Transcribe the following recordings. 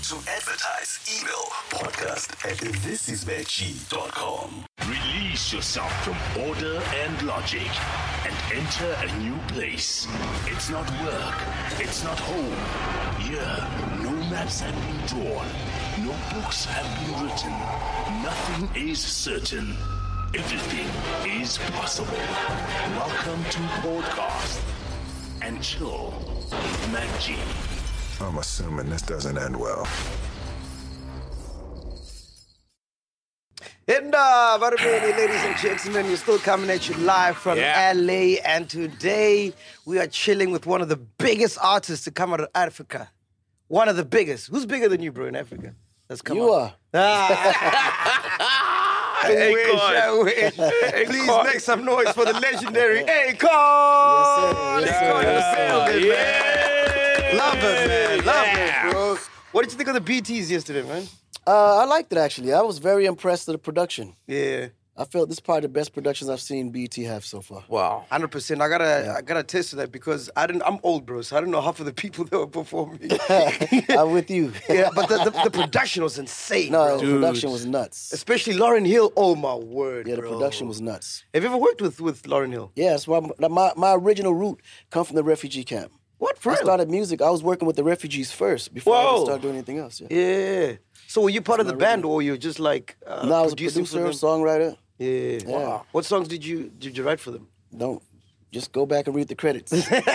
To advertise, email podcast@thisisveggie.com. Release yourself from order and logic and enter a new place. It's not work. It's not home. Here, no maps have been drawn. No books have been written. Nothing is certain. Everything is possible. Welcome to Podcast and Chill with Mac G. I'm assuming this doesn't end well. And Barabini, ladies and gentlemen, we're still coming at you live from LA. And today we are chilling with one of the biggest artists to come out of Africa. One of the biggest. Who's bigger than you, bro, in Africa? Let's come You on. are. I wish. Please make some noise for the legendary Akon. Yes, sir. Love it, man. Love it, bro. What did you think of the BTs yesterday, man? I liked it, actually. I was very impressed with the production. Yeah. I felt this is probably the best productions I've seen BET have so far. Wow. 100%. I gotta attest to that because I'm old, bro, so I don't know half of the people that were performing. I'm with you. Yeah, but the production was insane, No, bro. the production was nuts. Especially Lauryn Hill. Oh my word, Yeah, the bro. production was nuts. Have you ever worked with Lauryn Hill? Yeah, that's why my original route come from the refugee camp. What, for I real? started music. I was working with the refugees first before I even started doing anything else. Yeah. Yeah. So were you part of the band or you're just like No, I was a producing for producer, them? songwriter. Yeah. Wow. What songs did you write for them? Don't just go back and read the credits.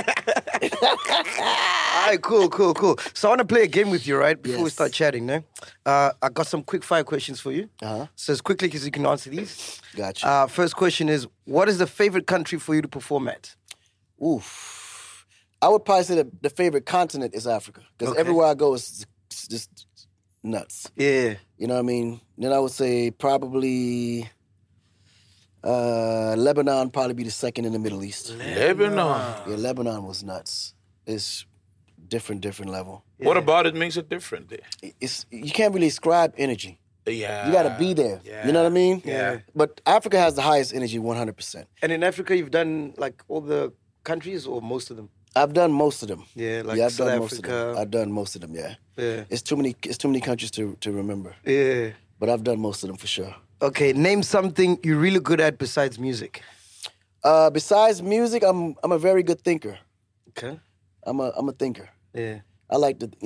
All right, cool. So I want to play a game with you, right? Before we Yes. start chatting, no? I got some quick fire questions for you. Uh-huh. So as quickly as you can answer these. Gotcha. First question is, what is the favorite country for you to perform at? Oof. I would probably say that the favorite continent is Africa. Because Okay. everywhere I go is just nuts. Yeah. You know what I mean? Then I would say probably Lebanon probably be the second in the Middle East. Lebanon. Yeah, Lebanon was nuts. It's different level. What about it makes it different? It's you can't really describe energy. Yeah. You got to be there. You know what I mean? Yeah. But Africa has the highest energy, 100%. And in Africa, you've done like all the countries or most of them? I've done most of them. Yeah, like I've South done most of them. Africa. I've done most of them. Yeah. Yeah. It's too many countries to remember. Yeah. But I've done most of them for sure. Okay, name something you're really good at besides music. Besides music, I'm a very good thinker. Okay. I'm a thinker. Yeah. I like to,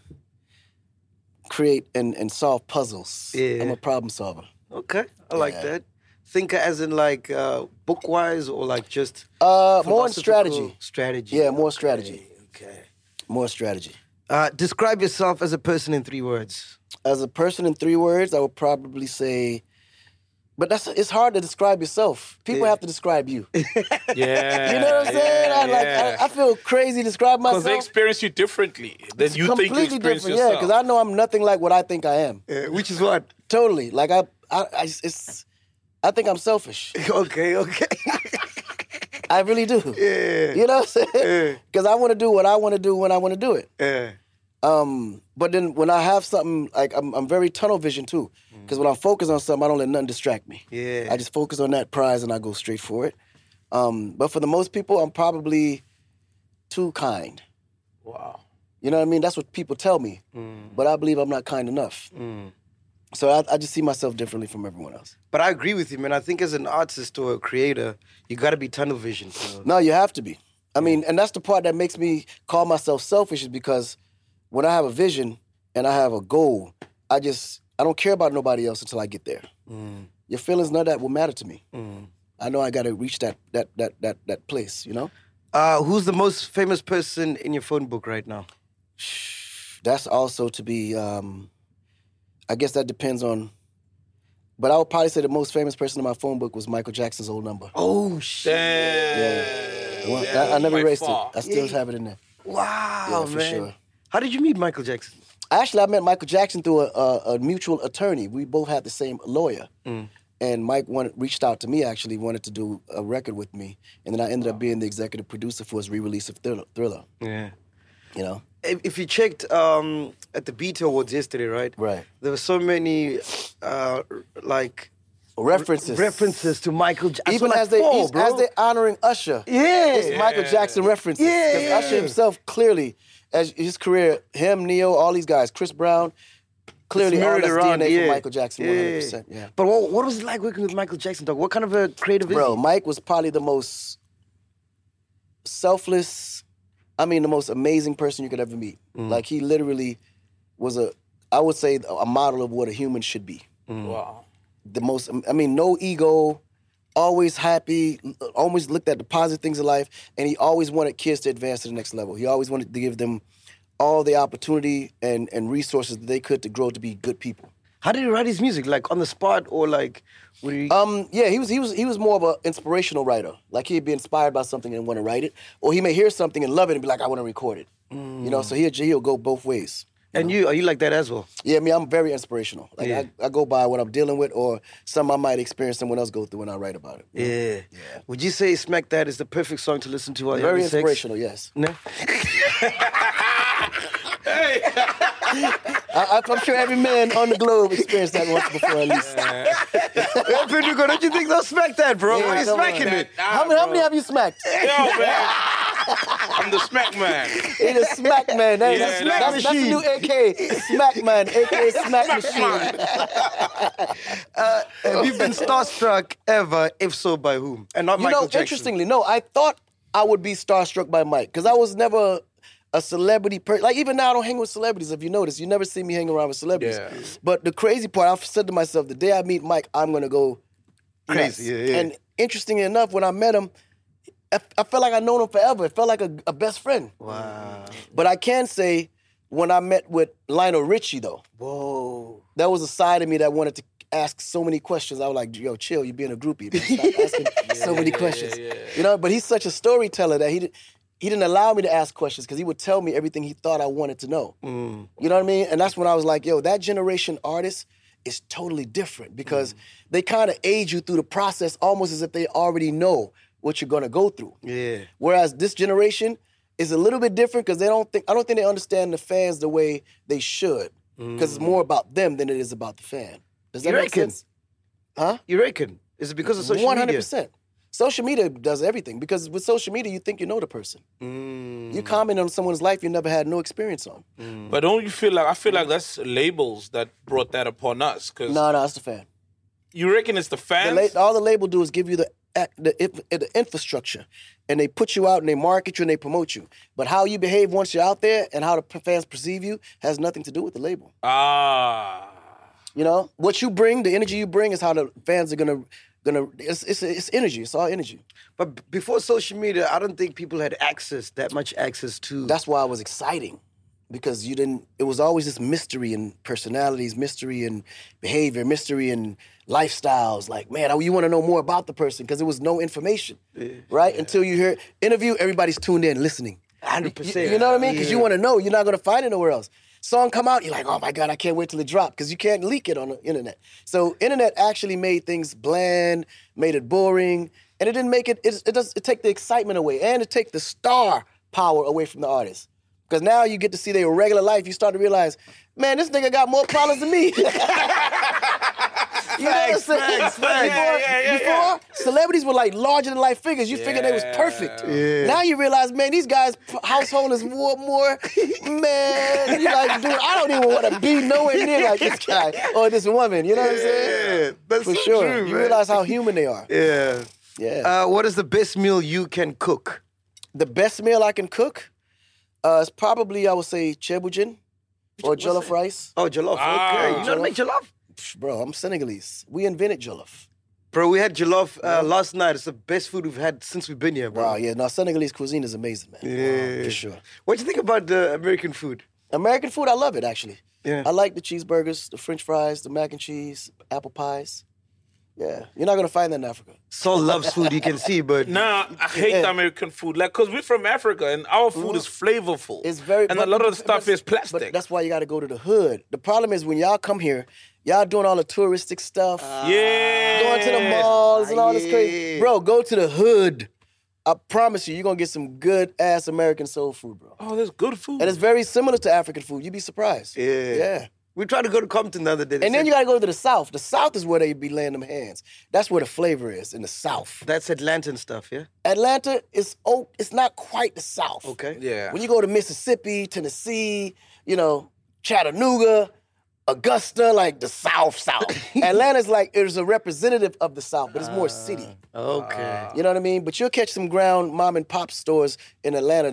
create and solve puzzles. Yeah. I'm a problem solver. Okay, I like Yeah. that. Thinker as in like book-wise or like just More in philosophical strategy. Strategy. Yeah, more strategy. Okay. More strategy. Describe yourself as a person in 3 words. As a person in 3 words, I would probably say, but it's hard to describe yourself. People have to describe you. Yeah. You know what I'm saying? I feel crazy describing myself. Because they experience you differently than you think you completely experience different, yourself. yeah. Because I know I'm nothing like what I think I am. Which is what? Totally. Like I think I'm selfish. Okay. I really do. Yeah. You know what I'm saying? Because I want to do what I want to do when I want to do it. Yeah. But then when I have something, like I'm very tunnel vision too. Because when I'm focused on something, I don't let nothing distract me. Yeah. I just focus on that prize and I go straight for it. But for the most people, I'm probably too kind. Wow. You know what I mean? That's what people tell me. But I believe I'm not kind enough. So I just see myself differently from everyone else. But I agree with you, man. I think as an artist or a creator, you got to be tunnel vision. No, you have to be. I mean, and that's the part that makes me call myself selfish is because when I have a vision and I have a goal, I don't care about nobody else until I get there. Your feelings, none of that will matter to me. I know I got to reach that place, you know? Who's the most famous person in your phone book right now? That's also to be, I guess that depends on, but I would probably say the most famous person in my phone book was Michael Jackson's old number. Oh, shit. Yeah. Well, I never by erased far. it. I still have it in there. Wow, Yeah, for man. sure. How did you meet Michael Jackson? Actually, I met Michael Jackson through a mutual attorney. We both had the same lawyer. And Mike reached out to me, actually, wanted to do a record with me. And then I ended up being the executive producer for his re-release of Thriller. Yeah. You know? If you checked at the BET Awards yesterday, right? Right. There were so many, References to Michael Jackson. Even as they're honoring Usher. Yeah. It's Michael Jackson references. Yeah, Because yeah. Usher himself clearly, as his career, him, Neo, all these guys, Chris Brown, clearly all mirrored that's around, DNA yeah. from Michael Jackson, 100%. Yeah. But what was it like working with Michael Jackson, dog? What kind of a creative is Bro, he? Mike was probably the most selfless, the most amazing person you could ever meet. Like, he literally was I would say, a model of what a human should be. Wow. The most, no ego, always happy, always looked at the positive things in life, and he always wanted kids to advance to the next level. He always wanted to give them all the opportunity and resources that they could to grow to be good people. How did he write his music? Like on the spot or like would he... Yeah, he was more of an inspirational writer. Like, he'd be inspired by something and want to write it, or he may hear something and love it and be like, I want to record it. You know, so he'll go both ways. And are you like that as well? Yeah, I'm very inspirational. Like, Yeah. I go by what I'm dealing with or something I might experience someone else go through when I write about it. Yeah. Would you say Smack That is the perfect song to listen to while you're Very having sex? inspirational, yes. No? I'm sure every man on the globe experienced that once before at least. Hey, Pindugo, don't you think they'll smack that, bro? Yeah, Why are you come on. smacking it? How many have you smacked? Yo, man. I'm the smack man. It is Smack Man. That's, Yeah, that's the new AK. Smack Man, AK Smack Machine. Have you been starstruck ever? If so, by whom? And not Michael Jackson. Interestingly, no, I thought I would be starstruck by Mike because I was never a celebrity person. Like, even now, I don't hang with celebrities. If you notice, you never see me hang around with celebrities. Yeah. But the crazy part, I've said to myself, the day I meet Mike, I'm gonna go Crazy, nuts. yeah. And interestingly enough, when I met him, I felt like I'd known him forever. It felt like a best friend. Wow. But I can say, when I met with Lionel Richie, though, Whoa. that was a side of me that wanted to ask so many questions. I was like, yo, chill, you're being a groupie. Man. Stop asking so many questions. You know, but he's such a storyteller that he didn't allow me to ask questions because he would tell me everything he thought I wanted to know. You know what I mean? And that's when I was like, yo, that generation artist is totally different because they kind of aid you through the process almost as if they already know what you're gonna go through. Yeah. Whereas this generation is a little bit different because I don't think they understand the fans the way they should. Because it's more about them than it is about the fan. Does that You make reckon? sense? Huh? You reckon? Is it because of social 100%. media? Social media does everything because with social media, you think you know the person. You comment on someone's life you never had no experience on. But don't you feel like, I feel like that's labels that brought that upon us. Cause No, it's the fan. you reckon it's the fans? All the label do is give you the infrastructure, and they put you out and they market you and they promote you. But how you behave once you're out there and how the fans perceive you has nothing to do with the label. Ah. You know, what you bring, the energy you bring, is how the fans are gonna. It's energy. It's all energy. But before social media, I don't think people had that much access to... That's why it was exciting, because you didn't. It was always this mystery in personalities, mystery in behavior, mystery in lifestyles. Like, man, you want to know more about the person because there was no information, right? Until you hear interview, everybody's tuned in, listening. 100%. You know what I mean? Because you want to know. You're not going to find it nowhere else. Song come out, you're like, oh my God, I can't wait till it drop, because you can't leak it on the internet. So internet actually made things bland, made it boring, and it didn't make it take the excitement away, and it take the star power away from the artist. Because now you get to see their regular life, you start to realize, man, this nigga got more problems than me. You know what I'm saying? Before, celebrities were like larger than life figures. You figured they was perfect. Yeah. Now you realize, man, these guys' household is more, man. You like, dude, I don't even want to be nowhere near like this guy or this woman. You know what I'm saying? Yeah, that's For so sure. true, You man. realize how human they are. Yeah. Yeah. What is the best meal you can cook? The best meal I can cook is probably, I would say, chebujin or jollof rice. Oh, jollof. Okay. You know how to make jollof? Psh, bro, I'm Senegalese. We invented jollof. Bro, we had jollof last night. It's the best food we've had since we've been here, bro. Wow, yeah. No, Senegalese cuisine is amazing, man. Yeah. For sure. What do you think about the American food? American food, I love it, actually. Yeah. I like the cheeseburgers, the french fries, the mac and cheese, apple pies. Yeah. You're not going to find that in Africa. Saul loves food, you can see, but... Nah, I hate the American food. Like, cause we're from Africa and our food is flavorful. It's very... And a lot of the stuff is plastic. But that's why you got to go to the hood. The problem is when y'all come here, y'all doing all the touristic stuff. Yeah. Going to the malls and all this crazy. Yeah. Bro, go to the hood. I promise you, you're going to get some good-ass American soul food, bro. Oh, that's good food. And it's very similar to African food. You'd be surprised. Yeah. Yeah. We tried to go to Compton the other day. They And then said, you gotta go to the South. The South is where they be laying them hands. That's where the flavor is, in the South. that's Atlanta and stuff, yeah? Atlanta is it's not quite the South. Okay. Yeah. When you go to Mississippi, Tennessee, Chattanooga, Augusta, like the South. Atlanta's like, it's a representative of the South, but it's more city. Okay. You know what I mean? But you'll catch some ground mom and pop stores in Atlanta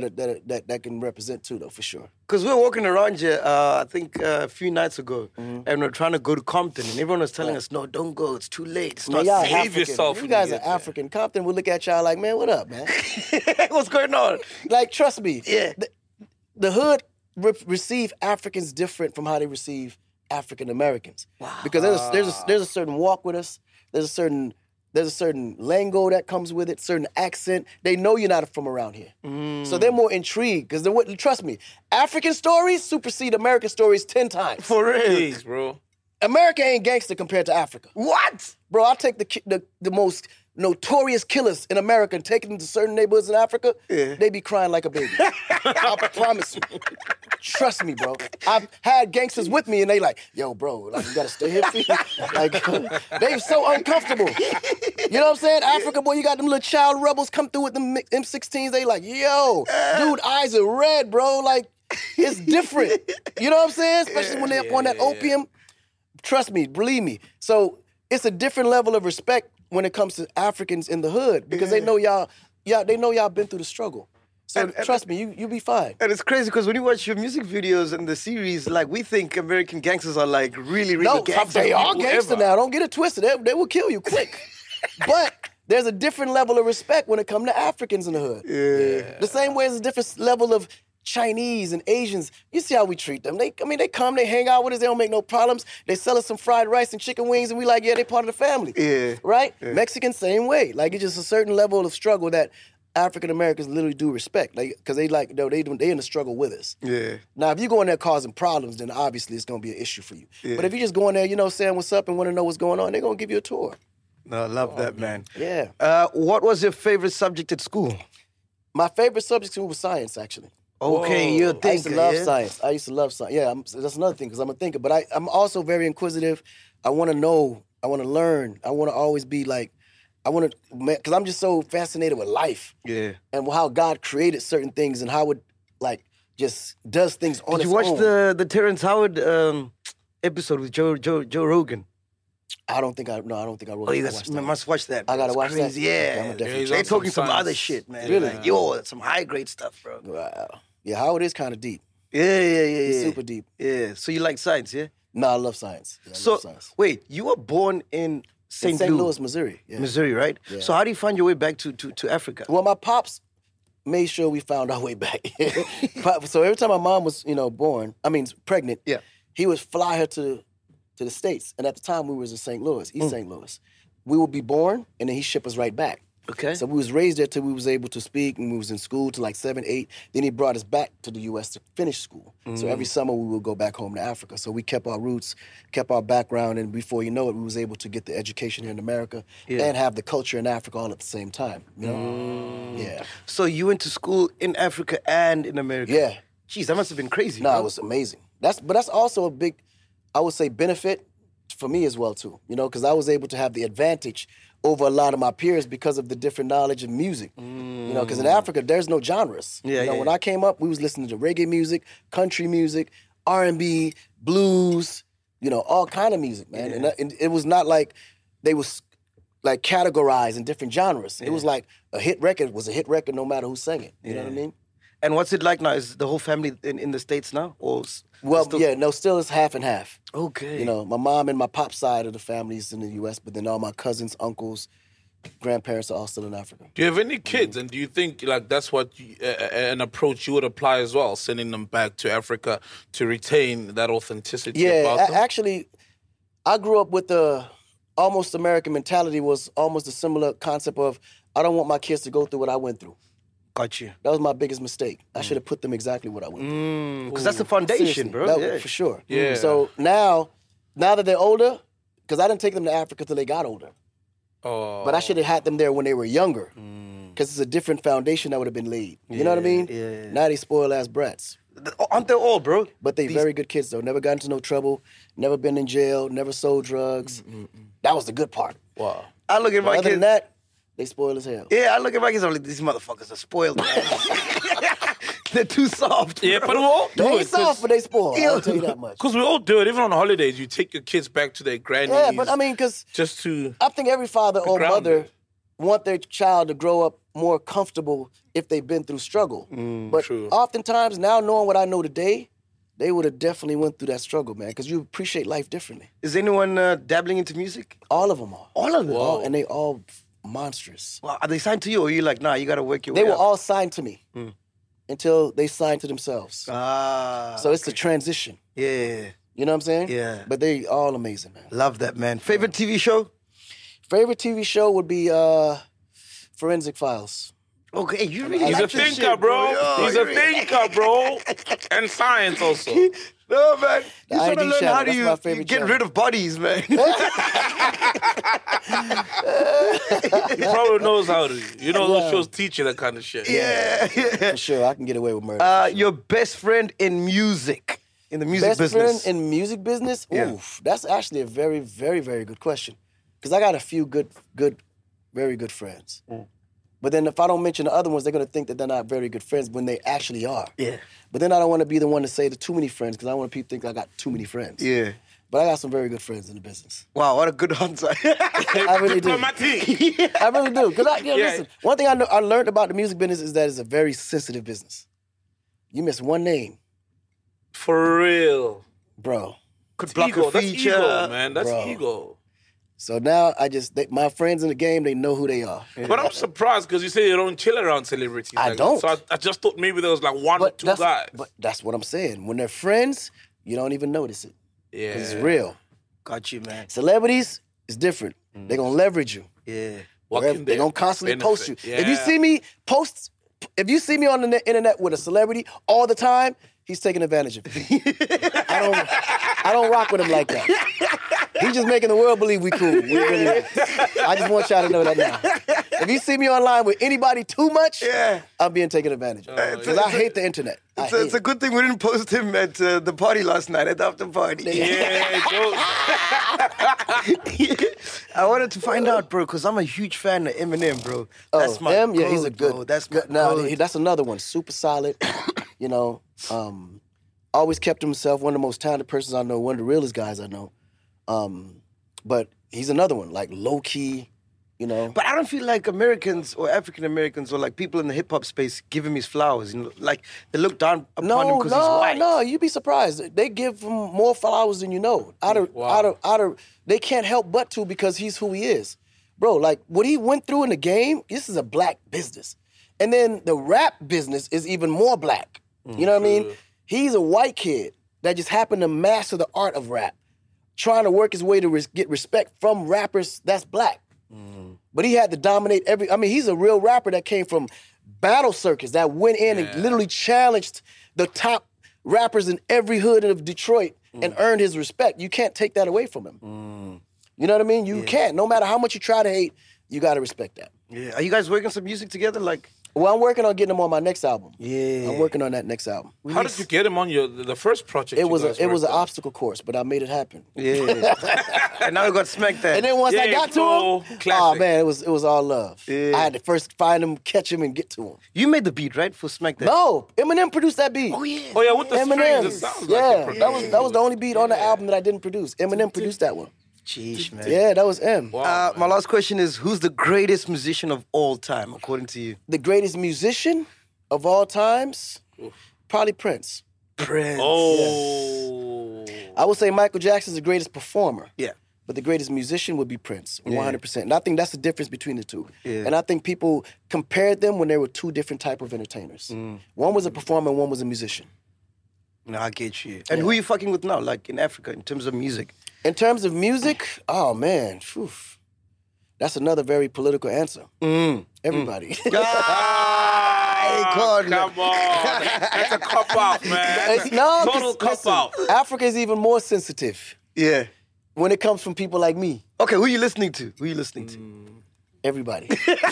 that can represent too, though, for sure. Because we were walking around here, I think a few nights ago, and we are trying to go to Compton, and everyone was telling us, no, don't go, it's too late, it's not Man, y'all safe. Save African. yourself You when guys you are get there. African. Compton will look at y'all like, man, what up, man? What's going on? Like, trust me. Yeah. The hood receive Africans different from how they receive African Americans. Wow. Because there's a certain walk with us. There's a certain lingo that comes with it, certain accent. They know you're not from around here. So they're more intrigued because trust me, African stories supersede American stories 10 times. For real. Jeez, bro. America ain't gangster compared to Africa. What? Bro, I'll take the most notorious killers in America and take them to certain neighborhoods in Africa, they be crying like a baby. I promise you. Trust me, bro. I've had gangsters with me and they like, yo, bro, like, you gotta stay here for you. Like, they so uncomfortable. You know what I'm saying? Africa, boy, you got them little child rebels come through with them M16s. They like, yo, dude, eyes are red, bro. Like, it's different. You know what I'm saying? Especially when they're on that opium. Trust me, believe me. So it's a different level of respect when it comes to Africans in the hood because they know y'all been through the struggle. So trust me, you be fine. And it's crazy because when you watch your music videos and the series, like, we think American gangsters are like really, really No, gangsters. they are people gangster ever. now. Don't get it twisted. They will kill you quick. But there's a different level of respect when it comes to Africans in the hood. Yeah. The same way as a different level of Chinese and Asians. You see how we treat them. They come, they hang out with us, they don't make no problems. They sell us some fried rice and chicken wings, and we like, yeah, they part of the family. Yeah. Right? Yeah. Mexicans, same way. Like, it's just a certain level of struggle that African Americans literally do respect. Like, because they in the struggle with us. Yeah. Now, if you go in there causing problems, then obviously it's going to be an issue for you. Yeah. But if you just go in there, saying what's up and want to know what's going on, they're going to give you a tour. No, I love that, man. Yeah. What was your favorite subject at school? My favorite subject was science, actually. Okay, you're a thinker, I used to love science. I used to love science. Yeah, that's another thing, because I'm a thinker. But I'm also very inquisitive. I want to know. I want to learn. I want to always be like, because I'm just so fascinated with life. Yeah. And how God created certain things and how it, like, just does things on its own. Did you watch the Terrence Howard episode with Joe Rogan? I don't think I wrote it. You must watch that. Bro. I gotta watch crazy. that. Yeah. They're talking some other shit, man. Really? Like, yo, some high-grade stuff, bro. Wow. Yeah, Howard is kind of deep. Yeah. He's super deep. Yeah. So you like science, yeah? No, I love science. Yeah, love science. Wait, you were born in St. Louis, Missouri. Yeah. Missouri, right? Yeah. So how do you find your way back to Africa? Well, my pops made sure we found our way back. So every time my mom was, pregnant, he would fly her to the States. And at the time, we was in St. Louis, East St. Louis. We would be born, and then he'd ship us right back. Okay. So we was raised there till we was able to speak, and we was in school till like 7, 8. Then he brought us back to the U.S. to finish school. So every summer, we would go back home to Africa. So we kept our roots, kept our background, and before you know it, we was able to get the education here in America and have the culture in Africa all at the same time, Yeah. So you went to school in Africa and in America? Yeah. Jeez, that must have been crazy. No, it was amazing. But that's also a big, I would say, benefit for me as well, too. Because I was able to have the advantage over a lot of my peers because of the different knowledge of music. Because in Africa, there's no genres. When I came up, we was listening to reggae music, country music, R&B, blues, all kind of music, man. Yeah. And it was not like they was like categorized in different genres. It was like a hit record was a hit record no matter who sang it. You know what I mean? And what's it like now? Is the whole family in the States now? Or still it's half and half. Okay. My mom and my pop side of the family is in the U.S., but then all my cousins, uncles, grandparents are all still in Africa. Do you have any kids? And do you think like that's what an approach you would apply as well, sending them back to Africa to retain that authenticity about them? Actually, I grew up with the almost American mentality was almost a similar concept of I don't want my kids to go through what I went through. Got you. That was my biggest mistake. I should have put them exactly what I went through. Because that's the foundation, bro. For sure. Yeah. So now that they're older, because I didn't take them to Africa till they got older. Oh. But I should have had them there when they were younger. Because it's a different foundation that would have been laid. You know what I mean? Yeah. Now they spoil ass brats. Aren't they all, bro? But they very good kids, though. Never got into no trouble, never been in jail, never sold drugs. That was the good part. Wow. I look at my Other kids. than that, they spoil as hell. Yeah, I look at my kids. I'm like, these motherfuckers are spoiled, man. They're too soft. Bro. Yeah, but we all do They ain't it. soft, but they spoil. I'll tell you that much. Because we all do it. Even on holidays, you take your kids back to their grannies. Yeah, but I mean, because just to... I think every father or grounded. mother want their child to grow up more comfortable if they've been through struggle. But true. oftentimes, now knowing what I know today, they would have definitely went through that struggle, man, because you appreciate life differently. Is anyone dabbling into music? All of them are. All of them. And they all monstrous. Well, are they signed to you, or are you like, nah, you got to work your They way were up? all signed to me until they signed to themselves. Ah, So it's the transition. yeah. You know what I'm saying? Yeah. But they all amazing, man. Love that, man. Favorite TV show? Favorite TV show would be Forensic Files. Okay, you really He's like a this thinker, shit, bro. Yo, He's you a really- thinker, bro. And science also. No, man. You The should ID learn channel, how do that's you my favorite get channel. rid of bodies, man. He probably knows how to. You know, those Yeah. shows teach you that kind of shit. yeah. For sure, I can get away with murder. Your best friend in music, in the music Best business. friend in music business? Yeah. Oof, that's actually a very, very, very good question. Because I got a few good, very good friends. But then if I don't mention the other ones, they're going to think that they're not very good friends when they actually are. Yeah. But then I don't want to be the one to say the too many friends because I don't want people to think I got too many friends. Yeah. But I got some very good friends in the business. Wow, what a good answer. I really do. Diplomatic. I really do. Because Yeah. listen, one thing I learned about the music business is that it's a very sensitive business. You miss one name, For real. bro. Could block Ego. a That's feature. ego, man. That's Bro. ego. So now my friends in the game, they know who they are. But I'm surprised because you say you don't chill around celebrities. I like don't. That. So I just thought maybe there was like one or two guys. But that's what I'm saying. When they're friends, you don't even notice it. yeah. 'Cause it's real. Got you, man. Celebrities is different. They're gonna leverage you. Yeah. What Wherever- can they're they gonna constantly post you. benefit? If you Yeah. see me post, if you see me on the internet with a celebrity all the time, he's taking advantage of me. I don't rock with him like that. He's just making the world believe we cool. We really not. I just want y'all to know that now. If you see me online with anybody too much, Yeah. I'm being taken advantage of. Because I hate the internet. I hate It's a good thing we didn't post him at the party last night, at the after party. Yeah, Joe. I wanted to find out, bro, because I'm a huge fan of Eminem, bro. That's my him? Yeah, he's a goat, good. bro. That's my no, goat. that's another one. Super solid. You know, always kept to himself. One of the most talented persons I know. One of the realest guys I know. But he's another one, like low key. You know. But I don't feel like Americans or African Americans or like people in the hip hop space give him his flowers. You know, like they look down upon him because he's white. No, you'd be surprised. They give him more flowers than you know. Out of, they can't help but to because he's who he is, bro. Like what he went through in the game. This is a black business, and then the rap business is even more black. You know what I mean? He's a white kid that just happened to master the art of rap, trying to work his way to get respect from rappers that's black. But he had to dominate he's a real rapper that came from battle circuits that went in and literally challenged the top rappers in every hood of Detroit and earned his respect. You can't take that away from him. You know what I mean? You can't. No matter how much you try to hate, you got to respect that. Yeah. Are you guys working some music together? Like, Well, I'm working on getting him on my next album. Yeah. I'm working on that next album. How did you get him on the first project? It was you guys an worked on? obstacle course, but I made it happen. yeah. And now we got smacked that. And then once I Yeah, got to flow, him, classic. oh man, it was all love. Yeah. I had to first find him, catch him, and get to him. You made the beat, right? For Smack That. No, Eminem produced that beat. Oh, yeah. Oh yeah, with the Eminem. strings, it sounds Yeah, like it that was the only beat on the album that I didn't produce. Eminem produced that one. Jeez, man. Yeah, that was M. Wow. My last question is, who's the greatest musician of all time, according to you? The greatest musician of all times, probably Prince. Prince. Oh. I would say Michael Jackson's the greatest performer. Yeah. But the greatest musician would be Prince, 100%. And I think that's the difference between the two. Yeah. And I think people compared them when they were two different type of entertainers. One was a performer, and one was a musician. No, I get you. And who are you fucking with now, like in Africa, in terms of music? In terms of music, oh man, phew. That's another very political answer. Everybody. Come on. That's a cop out, man. No, 'cause Total cop listen, out. Africa is even more sensitive Yeah. when it comes from people like me. Okay, who are you listening to? Who are you listening to? Everybody.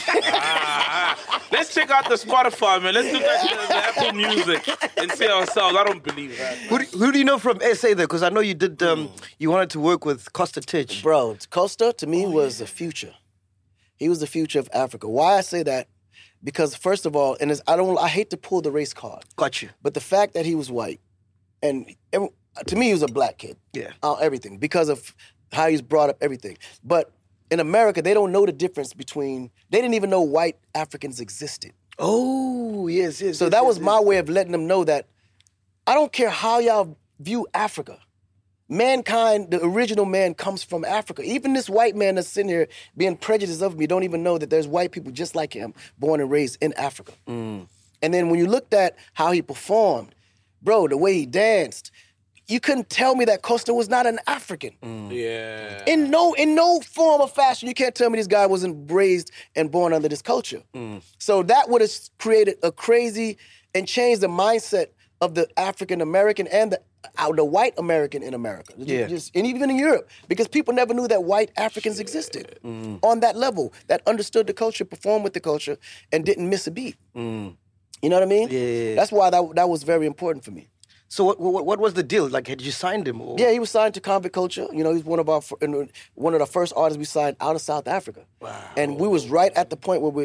Let's check out the Spotify, man. Let's look at the Apple Music and see ourselves. I don't believe that. Who do you know from SA though? Because I know you did. You wanted to work with Costa Titch. Bro, Costa to me was the future. He was the future of Africa. Why I say that? Because first of all, and I hate to pull the race card. Got you. But the fact that he was white, and to me he was a black kid. Yeah. Everything because of how he was brought up. Everything, but. In America, they don't know the difference between. They didn't even know white Africans existed. Oh, yes. So that was my way of letting them know that I don't care how y'all view Africa. Mankind, the original man, comes from Africa. Even this white man that's sitting here being prejudiced of me don't even know that there's white people just like him, born and raised in Africa. And then when you looked at how he performed, bro, the way he danced, you couldn't tell me that Costa was not an African. Yeah. In no form or fashion, you can't tell me this guy wasn't raised and born under this culture. So that would have created a crazy and changed the mindset of the African American and the white American in America. Yeah. And even in Europe, because people never knew that white Africans existed on that level, that understood the culture, performed with the culture, and didn't miss a beat. You know what I mean? Yeah. That's why that was very important for me. So what was the deal? Like, had you signed him? Or? Yeah, he was signed to Convict Culture. You know, he's one of the first artists we signed out of South Africa. Wow. And we was right at the point where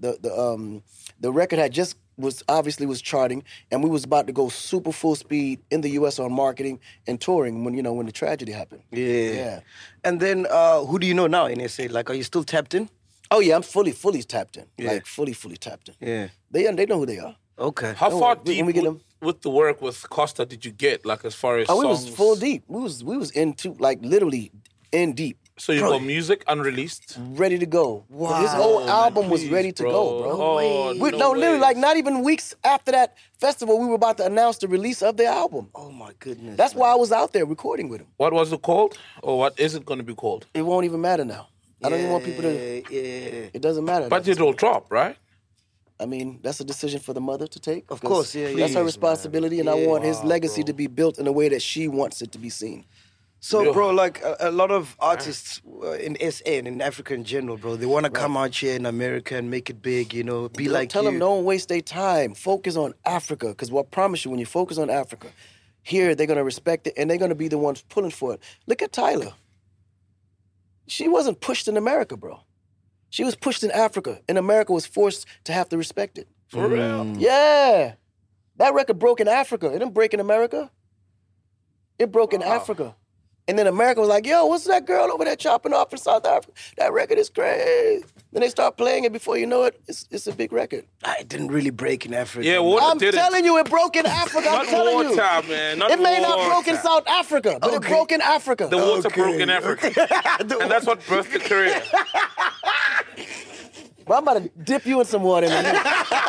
the record was charting, and we was about to go super full speed in the U.S. on marketing and touring when the tragedy happened. Yeah. And then who do you know now in SA? Like, are you still tapped in? Oh yeah, I'm fully tapped in. Yeah. Like fully tapped in. Yeah. They know who they are. Okay. How far When deep we get them- with the work with Costa did you get? Like as far as Oh, we songs? was full deep. We was into like literally in deep. So you got music unreleased? Ready to go. Wow. His whole man, album was please, ready to go, bro. Oh, Literally, way. like not even weeks after that festival, we were about to announce the release of the album. Oh my goodness. That's why I was out there recording with him. What was it called? Or what is it going to be called? It won't even matter now. I don't even want people to. Yeah. It doesn't matter. But it'll drop, right? I mean, that's a decision for the mother to take. Of course, yeah. That's her Please, responsibility, and I want his legacy to be built in a way that she wants it to be seen. So, bro, like a lot of artists in SA and in Africa in general, bro, they want to come out here in America and make it big, be like Tell you. them don't waste their time. Focus on Africa, because I promise you, when you focus on Africa, here they're gonna respect it, and they're gonna be the ones pulling for it. Look at Tyler. She wasn't pushed in America, bro. She was pushed in Africa, and America was forced to have to respect it. For real? Yeah. That record broke in Africa. It didn't break in America. It broke in Africa. And then America was like, yo, what's that girl over there chopping off in South Africa? That record is crazy. Then they start playing it. Before you know it, it's a big record. It didn't really break in Africa. Yeah, water I'm did telling you, it broke in Africa. I'm Not telling you. water, man. Not It may not water. broke in South Africa, but it broke in Africa. The water broke in Africa. And that's what birthed the career. But I'm about to dip you in some water in a minute.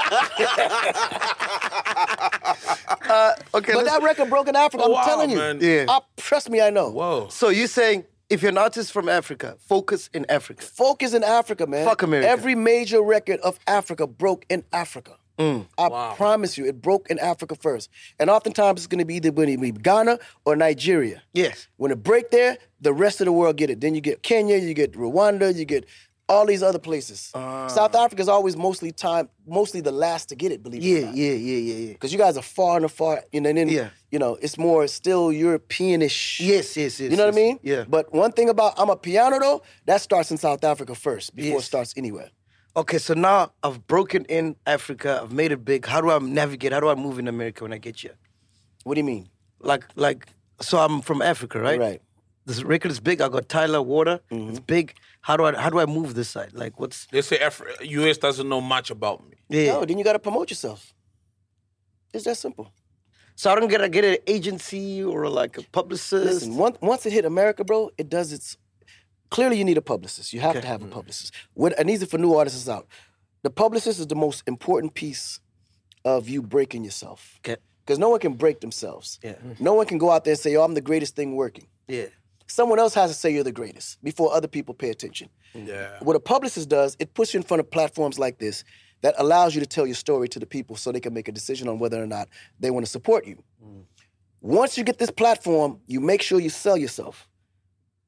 Okay, But that record broke in Africa. I'm Wow, telling you. man. Yeah. Trust me, I know. Whoa. So you're saying if you're an artist from Africa, focus in Africa. Focus in Africa, man. Fuck America. Every major record of Africa broke in Africa. I promise you, it broke in Africa first. And oftentimes it's going to be either Ghana or Nigeria. Yes. When it break there, the rest of the world get it. Then you get Kenya, you get Rwanda, you get all these other places. South Africa is always mostly the last to get it, believe it or not. Yeah. Because you guys are far and far, and then it's more still Europeanish. Yes. You know what I mean? Yeah. But one thing about I'm a piano though, that starts in South Africa first before it starts anywhere. Okay, so now I've broken in Africa, I've made it big. How do I navigate? How do I move in America when I get here? What do you mean? So I'm from Africa, right? Right. This record is big. I got Tyler Water. It's big. How do I move this side? Like, what's? They say US doesn't know much about me. Yeah. No, then you got to promote yourself. It's that simple. So I don't get an agency or like a publicist. Listen, once it hit America, bro, it does its. Clearly, you need a publicist. You have to have a publicist. And these are for new artists out. The publicist is the most important piece of you breaking yourself. Okay. Because no one can break themselves. Yeah. No one can go out there and say, "Oh, I'm the greatest thing working." Yeah. Someone else has to say you're the greatest before other people pay attention. Yeah. What a publicist does, it puts you in front of platforms like this that allows you to tell your story to the people so they can make a decision on whether or not they want to support you. Once you get this platform, you make sure you sell yourself.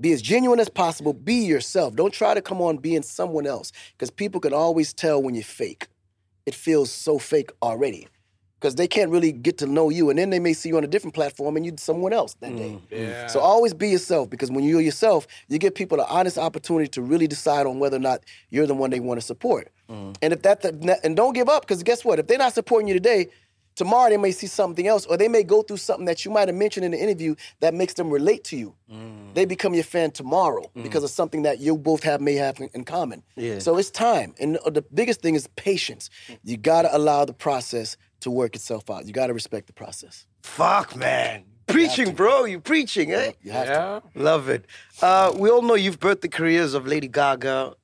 Be as genuine as possible. Be yourself. Don't try to come on being someone else, because people can always tell when you're fake. It feels so fake already, because they can't really get to know you, and then they may see you on a different platform and you're someone else that day. Yeah. So always be yourself, because when you're yourself, you give people the honest opportunity to really decide on whether or not you're the one they want to support. And if and don't give up, because guess what? If they're not supporting you today, tomorrow they may see something else, or they may go through something that you might have mentioned in the interview that makes them relate to you. They become your fan tomorrow because of something that you both may have in common. Yeah. So it's time. And the biggest thing is patience. You got to allow the process to work itself out. You got to respect the process. Fuck, man. Preaching, bro. You preaching, eh? You have to. Love it. We all know you've birthed the careers of Lady Gaga,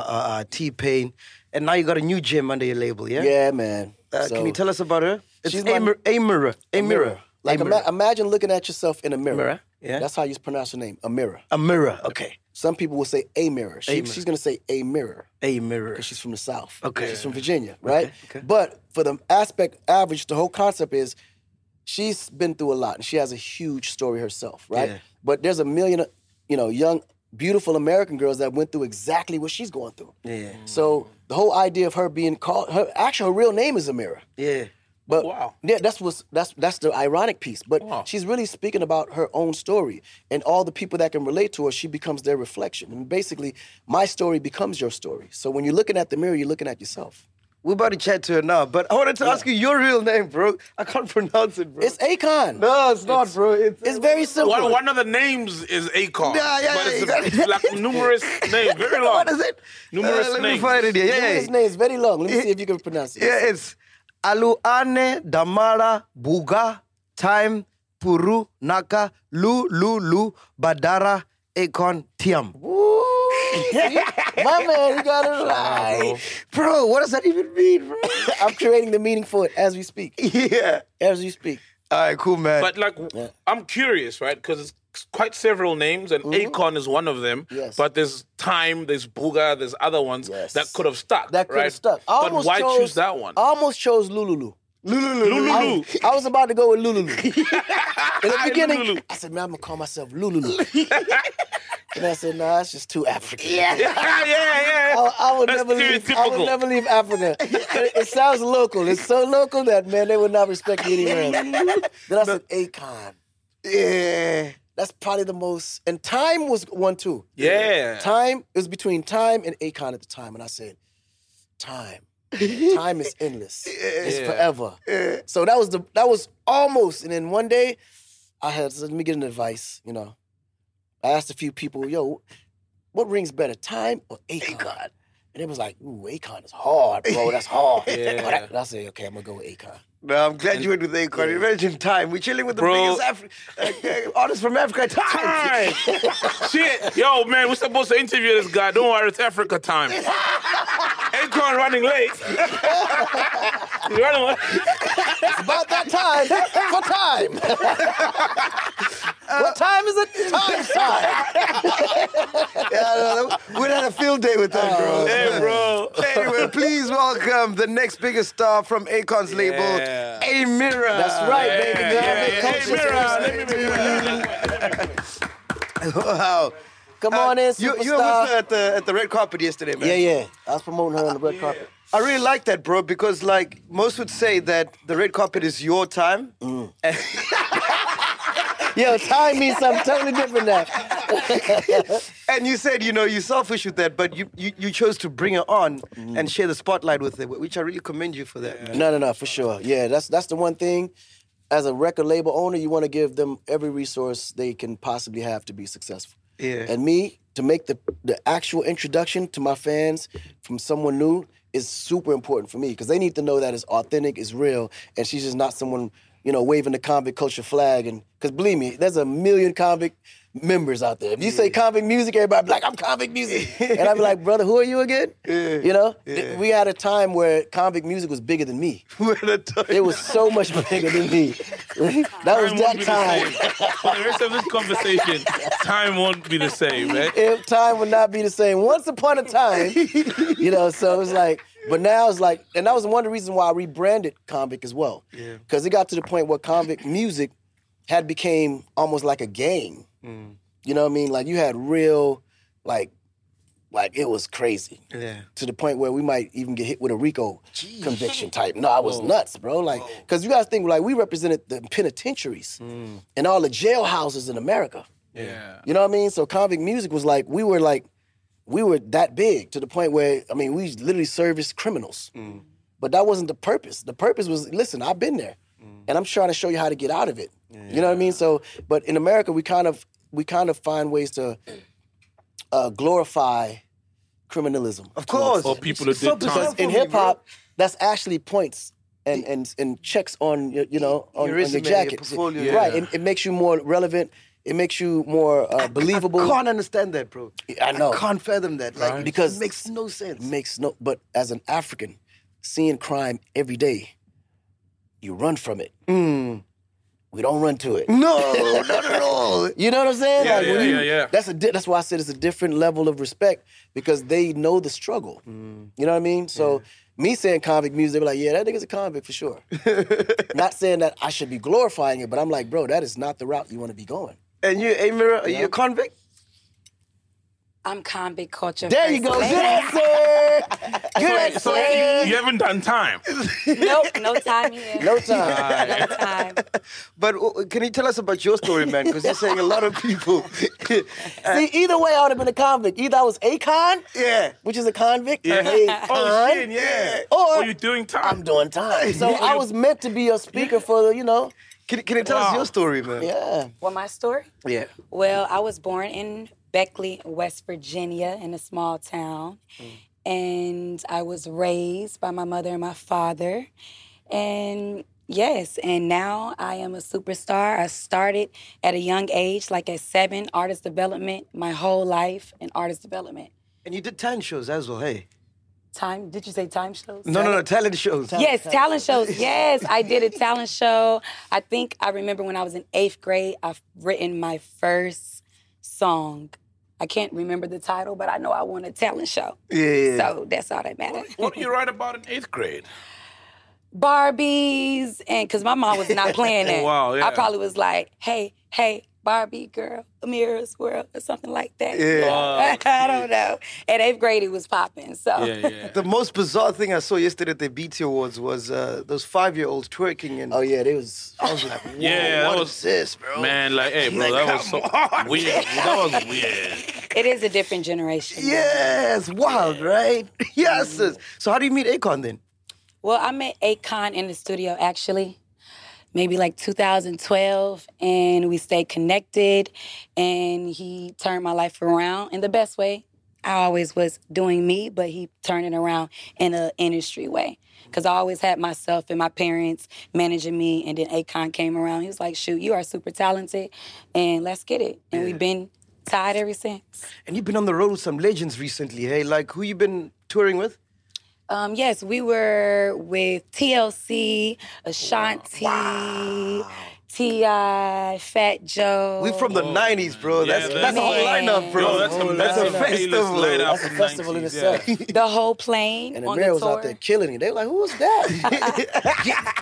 T-Pain, and now you got a new gem under your label, yeah? Yeah, man. Can you tell us about her? It's She's a mirror. A mirror. Like A mirror. imagine looking at yourself in a mirror. Mirror, yeah. That's how you pronounce your name, a mirror. A mirror, okay. Some people will say a mirror. mirror. She's going to say a mirror. A mirror. Because she's from the South. Okay. She's from Virginia, right? Okay. But for the average, the whole concept is she's been through a lot, and she has a huge story herself, right? Yeah. But there's a million, young, beautiful American girls that went through exactly what she's going through. Yeah. So the whole idea of her being called, her real name is Amira. Yeah. But Wow. yeah, that's the ironic piece. But Wow. she's really speaking about her own story, and all the people that can relate to her, she becomes their reflection. And basically, my story becomes your story. So when you're looking at the mirror, you're looking at yourself. We're about to chat to her now, but I wanted to ask you your real name, bro. I can't pronounce it, bro. It's Akon. No, it's not, bro. It's very simple. One of the names is Akon. Yeah, but yeah, it's like numerous names, very long. What is it? Numerous Let me names. find it here. Yeah, His name is very long. Let me see if you can pronounce it. yeah, it's Aluane Damara Buga Time Puru Naka Lu Badara Akon Tiam. My man, you got it right. Bro, what does that even mean, bro? I'm creating the meaning for it as we speak. Yeah. As you speak. All right, cool, man. But like, I'm curious, right? Because it's quite several names, and Akon is one of them. Yes. But there's Time, there's Booga, there's other ones Yes. that could have stuck. That could right? have stuck. But why choose that one? I almost chose Lululu. Lulu. I was about to go with Lululu. In the beginning, Lululu. I said, man, I'm going to call myself Lululu. And I said, nah, it's just too African. yeah. I would That's never leave. I stereotypical. would never leave Africa. It sounds local. It's so local that, man, they would not respect me anywhere else. Then I said, Akon. yeah. That's probably the most. And Time was one too. Yeah. Time, it was between Time and Akon at the time. And I said, Time. Time is endless. It's forever. So that was almost. And then one day, I had, let me get an advice, I asked a few people, yo, what rings better, Time or Akon? And it was like, ooh, Akon is hard, bro. That's hard. Yeah. But I said, okay, I'm going to go with Akon. No, I'm glad you went with Akon. Imagine Time. We're chilling with the Bro. biggest artist from Africa. Time. Shit. Yo, man, we're supposed to interview this guy. Don't worry, it's Africa time. Akon running late. He's running late. It's about that time for Time. What time is it? Time. Yeah, we had a field day with that, bro. Hey, bro. Anyway, please welcome the next biggest star from Akon's label, A Mirror. That's right, baby girl. Hey, Wow. Come on in, You were superstar. with her at the red carpet yesterday, man. Yeah. I was promoting her on the red carpet. I really like that, bro, because like most would say that the red carpet is your time. Yo, Time means something totally different now. And you said, you're selfish with that, but you chose to bring her on and share the spotlight with her, which I really commend you for that, man. No, for sure. Yeah, that's the one thing. As a record label owner, you want to give them every resource they can possibly have to be successful. Yeah. And me, to make the actual introduction to my fans from someone new is super important for me, because they need to know that it's authentic, it's real, and she's just not someone, waving the convict culture flag. And because believe me, there's a million convict members out there. If you say convict music, everybody be like, I'm convict music. And I'd be like, brother, who are you again? We had a time where convict music was bigger than me. It was so much bigger than me. That was that time. For the rest of this conversation, time won't be the same, man. Time would not be the same. Once upon a time, so it's like, but now it's like, and that was one of the reasons why I rebranded Convict as well. Yeah. Because it got to the point where convict music had became almost like a game. You know what I mean? Like you had real, like it was crazy. Yeah. To the point where we might even get hit with a RICO conviction type. No, I was nuts, bro. Like, because you guys think, like, we represented the penitentiaries and all the jailhouses in America. Yeah. You know what I mean? So convict music was like, we were that big to the point where, I mean, we literally serviced criminals. But that wasn't the purpose. The purpose was, listen, I've been there. And I'm trying to show you how to get out of it. You know what I mean? So, but in America, we kind of find ways to glorify criminalism. Of course. Or people who did Because time. in hip hop, that's actually points and checks on on your resume, jacket. your portfolio. Right. Yeah. It makes you more relevant. It makes you more believable. I can't understand that, bro. I know. I can't fathom that. Like, Because it makes no sense. But as an African, seeing crime every day, you run from it. We don't run to it. No, not at all. You know what I'm saying? Yeah, Like, when yeah. That's why I said it's a different level of respect because they know the struggle. You know what I mean? So me saying convict music, they be like, yeah, that nigga's a convict for sure. Not saying that I should be glorifying it, but I'm like, bro, that is not the route you want to be going. And you, Amira, are you a convict? I'm convict culture. There you first go. lady. Good answer. Good answer. So you haven't done time. Nope, no time here. No time. No time. But can you tell us about your story, man? Because you're saying a lot of people. See, either way, I would have been a convict. Either I was Akon, Yeah. which is a convict, Yeah. Akon, Oh, shit, yeah. or Or you doing time. I'm doing time. So I was meant to be a speaker for the, Can you tell us your story, man? yeah. Well, my story? Yeah. Well, I was born in Beckley, West Virginia, in a small town. And I was raised by my mother and my father. And yes, and now I am a superstar. I started at a young age, like at 7, artist development, my whole life in artist development. And you did talent shows as well, hey? Did you say time shows? No, talent shows. Yes, talent shows. Yes, I did a talent show. I think I remember when I was in 8th grade, I've written my first song. I can't remember the title, but I know I won a talent show. Yeah. So that's all that matters. What do you write about in 8th grade? Barbies, and because my mom was not playing that. Wow, yeah. I probably was like, hey, Barbie girl, Amira's world, or something like that. Yeah. I don't know. At 8th grade, it was popping. So Yeah. The most bizarre thing I saw yesterday at the BT Awards was those 5-year-olds twerking. And Oh, yeah, they was... I was like, whoa, Yeah, that what was- is this, bro? Man, like, hey, bro, that was so weird. That was weird. it is a different generation. Yes, wild, right? Yes. So how do you meet Akon then? Well, I met Akon in the studio, actually, maybe like 2012, and we stayed connected, and he turned my life around in the best way. I always was doing me, but he turned it around in an industry way. Because I always had myself and my parents managing me, and then Akon came around. He was like, shoot, you are super talented, and let's get it. And we've been tied ever since. And you've been on the road with some legends recently, hey? Like, who you been touring with? Yes, we were with TLC, Ashanti, T.I., Fat Joe. We from the 90s, bro. Yeah, That's a whole man. lineup, bro. Yo, that's a That's a festival. That's a festival in itself. The whole plane And on Amir the was tour. out there killing it. They were like, who was that?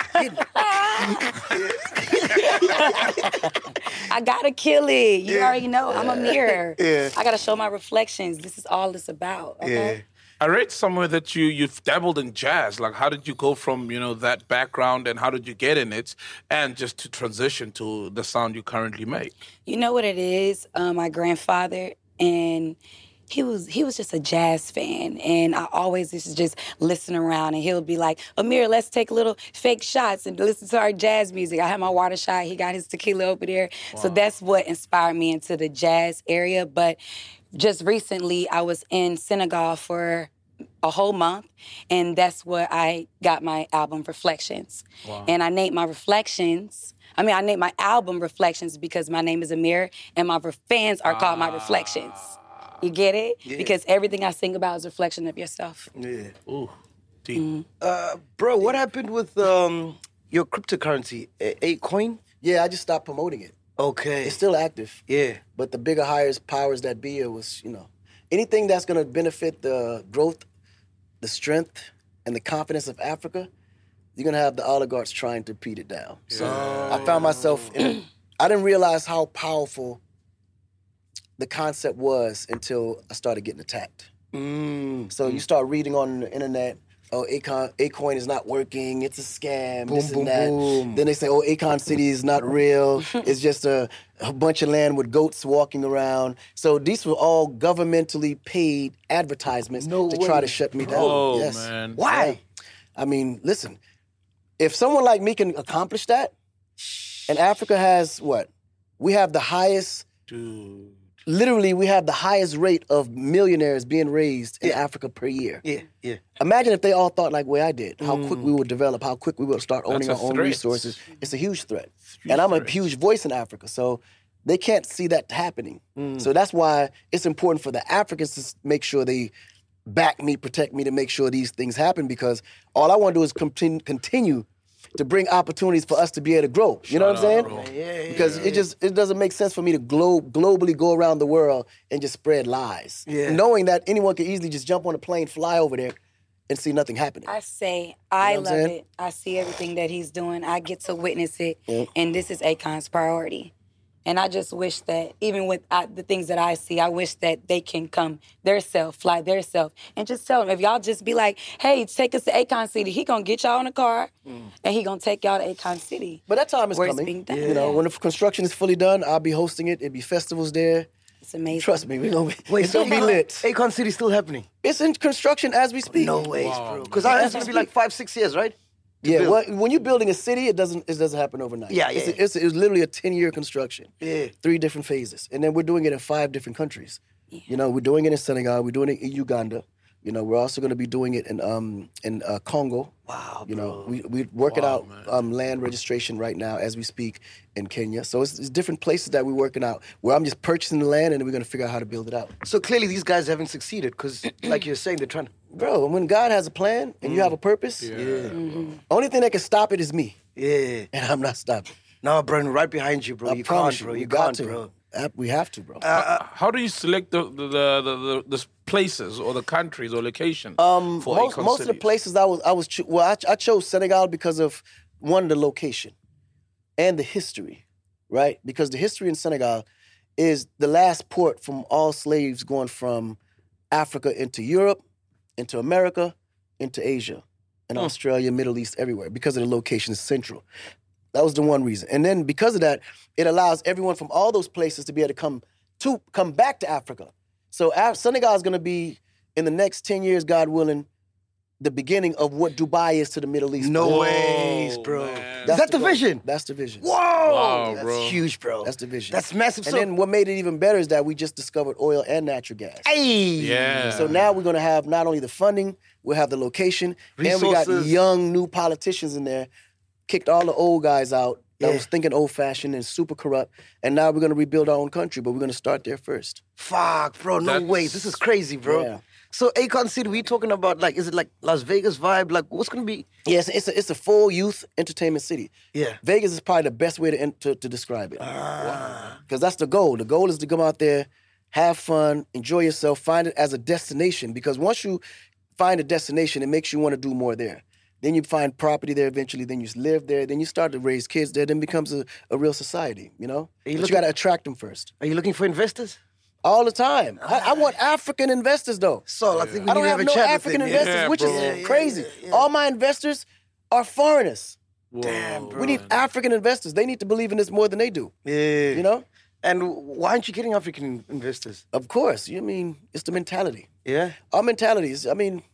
I gotta kill it. You already know. I'm a mirror. Yeah. I gotta show my reflections. This is all it's about. Okay? Yeah. I read somewhere that you've dabbled in jazz. Like, how did you go from, that background and how did you get in it and just to transition to the sound you currently make? You know what it is? My grandfather, and he was just a jazz fan, and I always used to just listen around, and he'll be like, Amir, let's take little fake shots and listen to our jazz music. I had my water shot. He got his tequila over there. Wow. So that's what inspired me into the jazz area. But just recently, I was in Senegal for a whole month, and that's where I got my album Reflections. Wow. And I named my album Reflections because my name is Amir, and my fans are called my Reflections. You get it? Yeah. Because everything I sing about is a reflection of yourself. Yeah. Ooh, deep. Bro, what happened with your cryptocurrency, Akoin? Yeah, I just stopped promoting it. Okay. It's still active. Yeah. But the bigger, higher powers that be, it was, anything that's going to benefit the growth, the strength, and the confidence of Africa, you're going to have the oligarchs trying to beat it down. So I found myself I didn't realize how powerful the concept was until I started getting attacked. Mm. So you start reading on the internet, oh, Acoin is not working, it's a scam, Boom, this boom, and that. boom. Then they say, oh, Akon City is not real, it's just a bunch of land with goats walking around. So these were all governmentally paid advertisements No to way. try to shut me down. Oh, Yes. man. Why? Yeah. I mean, listen, if someone like me can accomplish that, and Africa has what? We have the highest, Dude. literally we have the highest rate of millionaires being raised in Africa per year. Yeah. Imagine if they all thought like way I did, how quick we would develop, how quick we would start owning That's our a own threat. resources. It's a huge threat. And I'm a huge voice in Africa, so they can't see that happening. So that's why it's important for the Africans to make sure they back me, protect me, to make sure these things happen, because all I want to do is continue to bring opportunities for us to be able to grow. You know what I'm saying? Because it doesn't make sense for me to globally go around the world and just spread lies. Yeah. Knowing that anyone could easily just jump on a plane, fly over there, and see nothing happening. I say, I You know what love I'm saying? it. I see everything that he's doing. I get to witness it. And this is Akon's priority. And I just wish that, even with the things that I see, I wish that they can come theirself, fly theirself, and just tell them, if y'all just be like, hey, take us to Akon City, he gonna get y'all in a car, and he gonna take y'all to Akon City. But that time is Where it's coming. being done. You know, when the construction is fully done, I'll be hosting it. It'll be festivals there. It's amazing. Trust me, it's Wait, gonna be lit. Akon City still happening? It's in construction as we speak. No ways, bro. Because it's gonna be like 5-6 years, right? Yeah, build. well, when you're building a city, it doesn't happen overnight. Yeah, It's literally a 10-year construction. Yeah. 3 different phases. And then we're doing it in 5 different countries. You know, we're doing it in Senegal, we're doing it in Uganda. You know, we're also going to be doing it in Congo. Wow, You know, we're working out land registration right now as we speak in Kenya. So it's different places that we're working out where I'm just purchasing the land and then we're going to figure out how to build it out. So clearly these guys haven't succeeded because, like you're saying, they're trying to... Bro, when God has a plan and you have a purpose, only thing that can stop it is me. Yeah. And I'm not stopping. No, bro, right behind you, bro. I You promise can't, bro. we You got can't, to. bro. We have to, bro. How do you select the places or the countries or locations for most Akon of the cities? places I chose Senegal because of one, the location and the history, right? Because the history in Senegal is the last port from all slaves going from Africa into Europe, into America, into Asia, and Australia, Middle East, everywhere. Because of the location, it's central. That was the one reason. And then because of that, it allows everyone from all those places to be able to come back to Africa. So Senegal is going to be, in the next 10 years, God willing, the beginning of what Dubai is to the Middle East. No bro. ways, bro. man. Is That's that the goal. vision? That's the vision. Whoa! Wow, That's bro. huge, bro. That's the vision. That's massive. And So, then what made it even better is that we just discovered oil and natural gas. hey! Yeah. So now we're going to have not only the funding, we'll have the location, and we got Resources. young, new politicians in there, kicked all the old guys out that was thinking old-fashioned and super corrupt, and now we're going to rebuild our own country, but we're going to start there first. Fuck, bro. No That's- way. This is crazy, bro. Yeah. So Akon City, we talking about like, is it like Las Vegas vibe? Like, what's gonna be? Yes, it's a full youth entertainment city. Yeah. Vegas is probably the best way to describe it. Because that's the goal. The goal is to come out there, have fun, enjoy yourself, find it as a destination. Because once you find a destination, it makes you want to do more there. Then you find property there eventually, then you live there, then you start to raise kids there, then it becomes a real society, you know? Are you But you looking- got to attract them first. Are you looking for investors? All the time. I want African investors, though. So I think we I need don't to have have a no chat African with them. investors, Yeah, which bro. is crazy. All my investors are foreigners. Damn, We need African investors. They need to believe in this more than they do. Yeah. You know? And why aren't you getting African investors? Of course. You mean it's the mentality. Yeah. Our mentality is, I mean,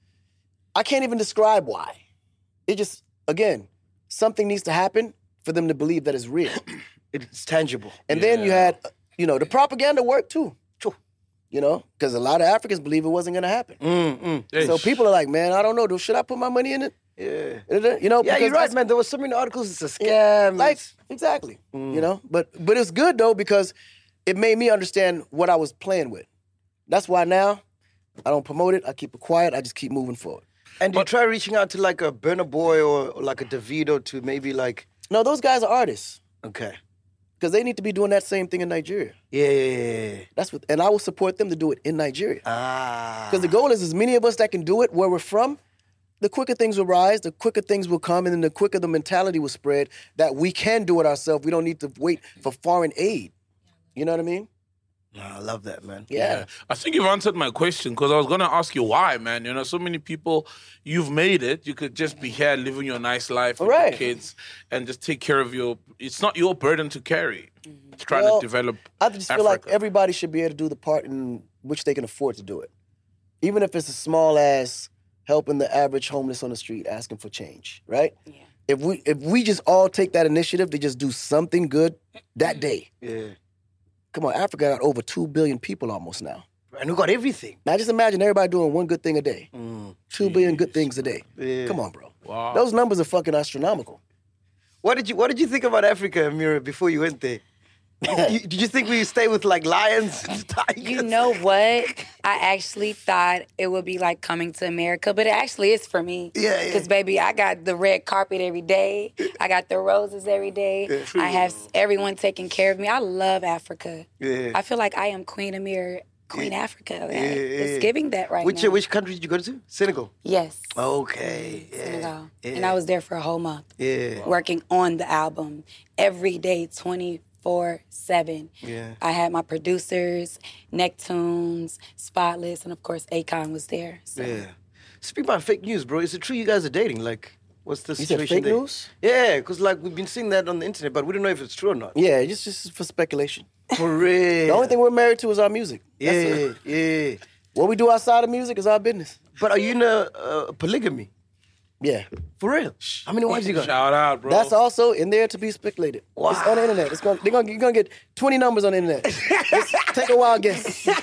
I can't even describe why. It just, again, something needs to happen for them to believe that it's real. It's tangible. And then you had, the propaganda worked too. Sure. You know, because a lot of Africans believe it wasn't going to happen. So Ish. people are like, man, I don't know. Should I put my money in it? Yeah. You know, Yeah, because you're right, that's- man. There was so many articles. It's a scam. Like, It's- exactly. You know, but it's good though because it made me understand what I was playing with. That's why now I don't promote it. I keep it quiet. I just keep moving forward. And do you try reaching out to like a Burna Boy or like a Davido to maybe like, No, those guys are artists okay. because they need to be doing that same thing in Nigeria. Yeah. That's what, and I will support them to do it in Nigeria. Ah. Because the goal is as many of us that can do it where we're from, the quicker things will rise, the quicker things will come, and then the quicker the mentality will spread that we can do it ourselves. We don't need to wait for foreign aid. You know what I mean? I love that, man. Yeah. I think you've answered my question because I was going to ask you why, man. You know, so many people, you've made it. You could just be here living your nice life with Right. your kids and just take care of it's not your burden to carry. It's trying Well, to develop I just feel like Africa. everybody should be able to do the part in which they can afford to do it. Even if it's as small as helping the average homeless on the street asking for change, right? Yeah. If we just all take that initiative to just do something good that day. Yeah. Come on, Africa got over 2 billion people almost now. And we got everything. Now just imagine everybody doing one good thing a day. 2 billion good things a day. Yeah. Come on, bro. Wow. Those numbers are fucking astronomical. What did you think about Africa, Amira, before you went there? Did you think we stay with like lions and tigers? You know what? I actually thought it would be like coming to America, but it actually is for me. Yeah. Because, baby, I got the red carpet every day. I got the roses every day. I have everyone taking care of me. I love Africa. Yeah. I feel like I am Queen Amir, Queen Africa. Man. It's giving that right Which now. which country did you go to? Senegal. Yes. Okay. Yeah. Senegal. Yeah. And I was there for a whole month. Yeah. Working on the album every day, 24/7. Yeah. I had my producers, Necktunes, Spotless, and of course Akon was there. So. Yeah. Speak about fake news, bro. Is it true you guys are dating? Like, what's the You said situation fake there? news? Yeah, because like we've been seeing that on the internet, but we don't know if it's true or not. Yeah, it's just for speculation. For real. The only thing we're married to is our music. That's Yeah, it. yeah. What we do outside of music is our business. But are you in a polygamy? Yeah. For real? How many wives you got? Shout out, bro. That's also in there to be speculated. Wow. It's on the internet. You're gonna get 20 numbers on the internet. Just take a wild guess. But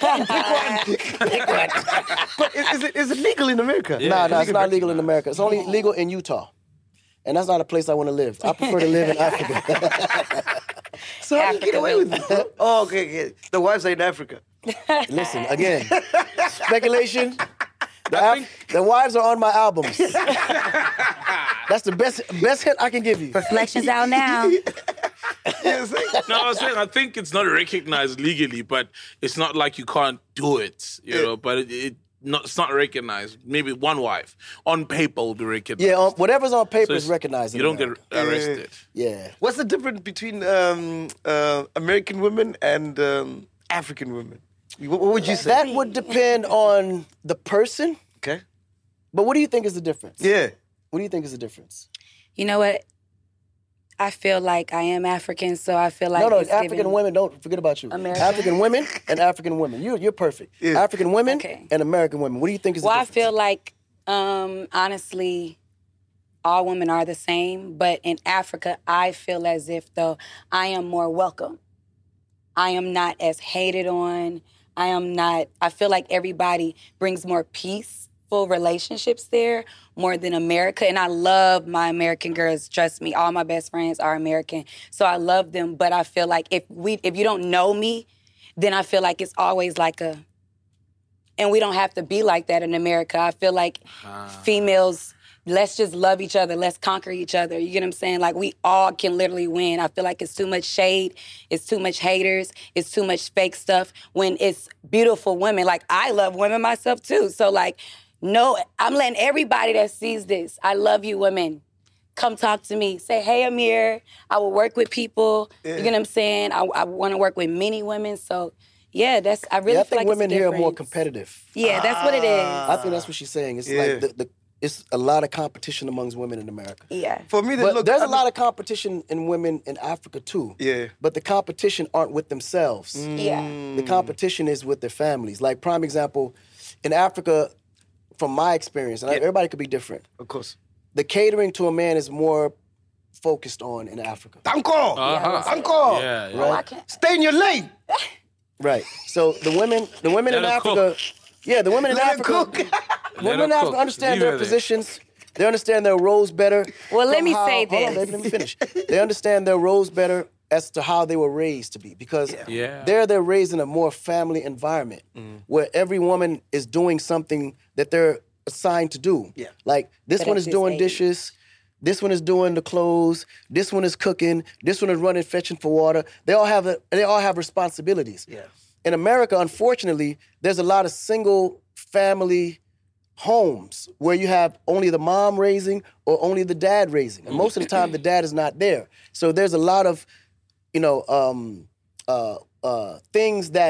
is it legal in America? Nah, it's not legal in America. It's only legal in Utah. And that's not a place I want to live. I prefer to live in Africa. So how do you get away with it, bro? Oh, okay. The wives are in Africa. Listen, again, speculation. The wives are on my albums. That's the best hint I can give you. Reflections out now. No, I was saying I think it's not recognized legally, but it's not like you can't do it, you know. But it's not recognized. Maybe one wife on paper will be recognized. Yeah, whatever's on paper So is recognized. You in don't get America. arrested. Yeah. What's the difference between American women and African women? What would you say? That would depend on the person. Okay. But what do you think is the difference? Yeah. What do you think is the difference? You know what? I feel like I am African, so I feel like No, it's African giving- women, don't forget about you. American? African women and African women. You're perfect. Yeah. African women Okay. and American women. What do you think is the Well, I difference? feel like, honestly, all women are the same. But in Africa, I feel as if, though, I am more welcome. I am not as hated on. I feel like everybody brings more peaceful relationships there more than America. And I love my American girls. Trust me, all my best friends are American. So I love them. But I feel like if you don't know me, then I feel like it's always like and we don't have to be like that in America. I feel like females, let's just love each other. Let's conquer each other. You get what I'm saying? Like, we all can literally win. I feel like it's too much shade. It's too much haters. It's too much fake stuff when it's beautiful women. Like, I love women myself, too. So, like, no, I'm letting everybody that sees this, I love you, women. Come talk to me. Say, hey, Amir, I will work with people. You get what I'm saying? I want to work with many women. So, yeah, I really I feel think like women it's a here are more difference. competitive. Yeah, that's what it is. I think that's what she's saying. It's like it's a lot of competition amongst women in America. Yeah. For me, But there's a lot of competition in women in Africa too. Yeah. But the competition aren't with themselves. Yeah. The competition is with their families. Like, prime example, in Africa, from my experience, and everybody could be different, Of course. the catering to a man is more focused on in Africa. Tanko! Tanko! Yeah, yeah. Oh, I can't. Stay in your lane! Right. So the women Let in her Africa, the women in Let her Africa, cook. women her in Africa cook. understand Leave their her there. positions. They understand their roles better. Well, let from me how- say Hold on, this. baby, let me finish. They understand their roles better as to how they were raised to be, because Yeah. they're raised in a more family environment where every woman is doing something that they're assigned to do. Yeah. Like, this But one at is this doing age. dishes. This one is doing the clothes. This one is cooking. This one is running, fetching for water. They all have responsibilities. Yeah. In America, unfortunately, there's a lot of single family homes where you have only the mom raising or only the dad raising. And most of the time, the dad is not there. So there's a lot of, things that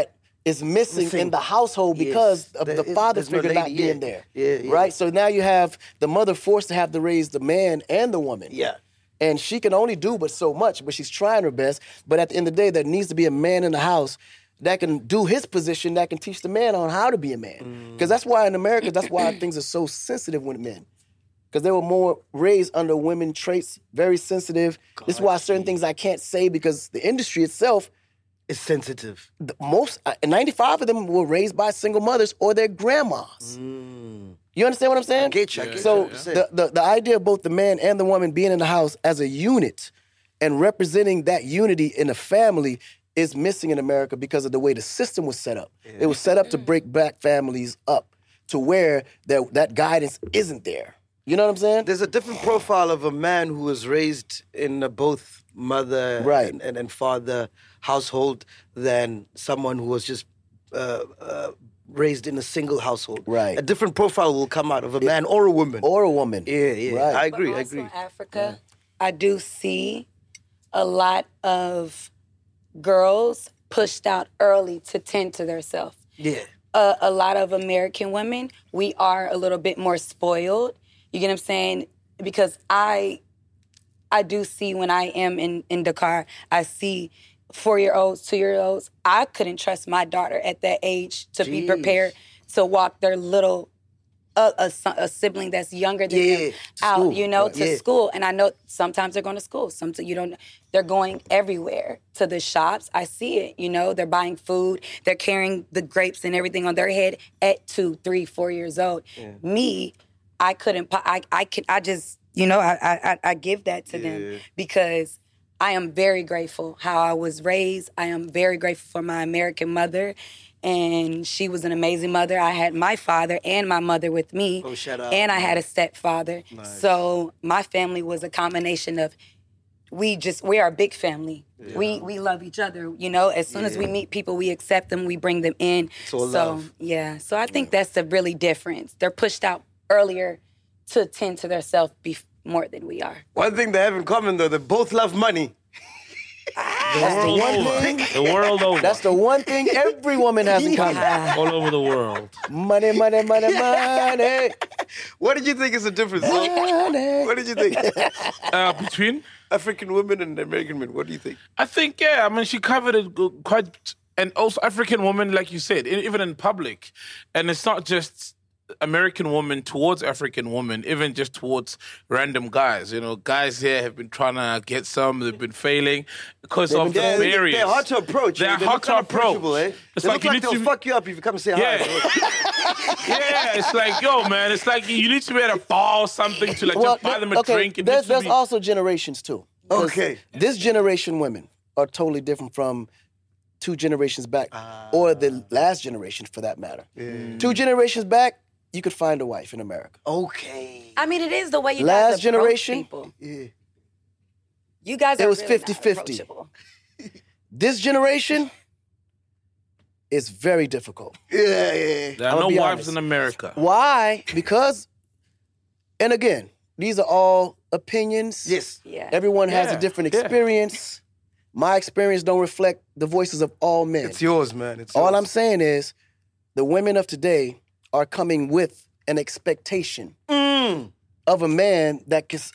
is missing in the household because of the father figure not being there. Right? So now you have the mother forced to have to raise the man and the woman. Yeah. And she can only do but so much, but she's trying her best. But at the end of the day, there needs to be a man in the house that can do his position, that can teach the man on how to be a man. Because that's why in America, that's why things are so sensitive with men. Because they were more raised under women traits, very sensitive. This is why certain things I can't say because the industry itself, it's sensitive. Most 95 of them were raised by single mothers or their grandmas. You understand what I'm saying? I get you. So the idea of both the man and the woman being in the house as a unit and representing that unity in a family is missing in America because of the way the system was set up. It was set up to break black families up to where that guidance isn't there. You know what I'm saying? There's a different profile of a man who was raised in both mother and father household than someone who was just raised in a single household. Right. A different profile will come out of a man or a woman. Or a woman. Yeah. Right. I agree. But also in Africa, I do see a lot of girls pushed out early to tend to themselves. Yeah. A lot of American women, we are a little bit more spoiled. You get what I'm saying? Because I do see when I am in Dakar, I see 4-year-olds, 2-year-olds. I couldn't trust my daughter at that age to be prepared to walk their little a sibling that's younger than them out, to school. And I know sometimes they're going to school. Sometimes they're going everywhere to the shops. I see it, they're buying food. They're carrying the grapes and everything on their head at 2, 3, 4 years old. Me, I couldn't, I give that to them because I am very grateful how I was raised. I am very grateful for my American mother. And she was an amazing mother. I had my father and my mother with me. Oh, shout out. And I had a stepfather. Nice. So my family was a combination of, we are a big family. Yeah. We love each other. As soon as we meet people, we accept them, we bring them in. So love. Yeah. So I think that's the really difference. They're pushed out earlier to tend to themselves more than we are. One thing they have in common, though, they both love money. The world over. That's the one thing every woman has in common. All over the world. Money, money, money, money. What did you think is the difference? Money. What did you think? Between African women and American men, what do you think? I think, she covered it quite, and also African women, like you said, even in public. And it's not just American women towards African women, even just towards random guys. Guys here have been trying to get some, they've been failing because of the barriers. They're hard to approach. They're hard to approach. It's like they'll fuck you up if you come and say hi. Yeah, it's like, yo, man, it's like you need to be able to borrow something to just buy them a drink. There's also generations too. Okay. This generation women are totally different from 2 generations back, or the last generation for that matter. 2 generations back, you could find a wife in America. Okay. I mean, it is the way you last guys generation, approach people. Yeah. You guys are it was really 50-50. This generation is very difficult. Yeah. There are no wives in America. Why? Because, and again, these are all opinions. Yes. Yeah. Everyone has a different experience. My experience don't reflect the voices of all men. It's yours, man. It's all yours. I'm saying is the women of today are coming with an expectation of a man that is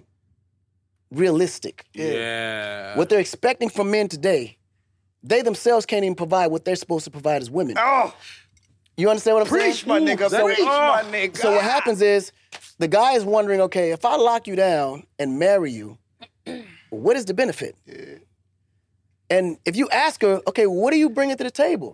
unrealistic. Yeah. What they're expecting from men today, they themselves can't even provide what they're supposed to provide as women. Oh, you understand what I'm preach, saying? my nigga. Preach, my nigga. So what happens is the guy is wondering, okay, if I lock you down and marry you, what is the benefit? Yeah. And if you ask her, okay, what are you bringing to the table?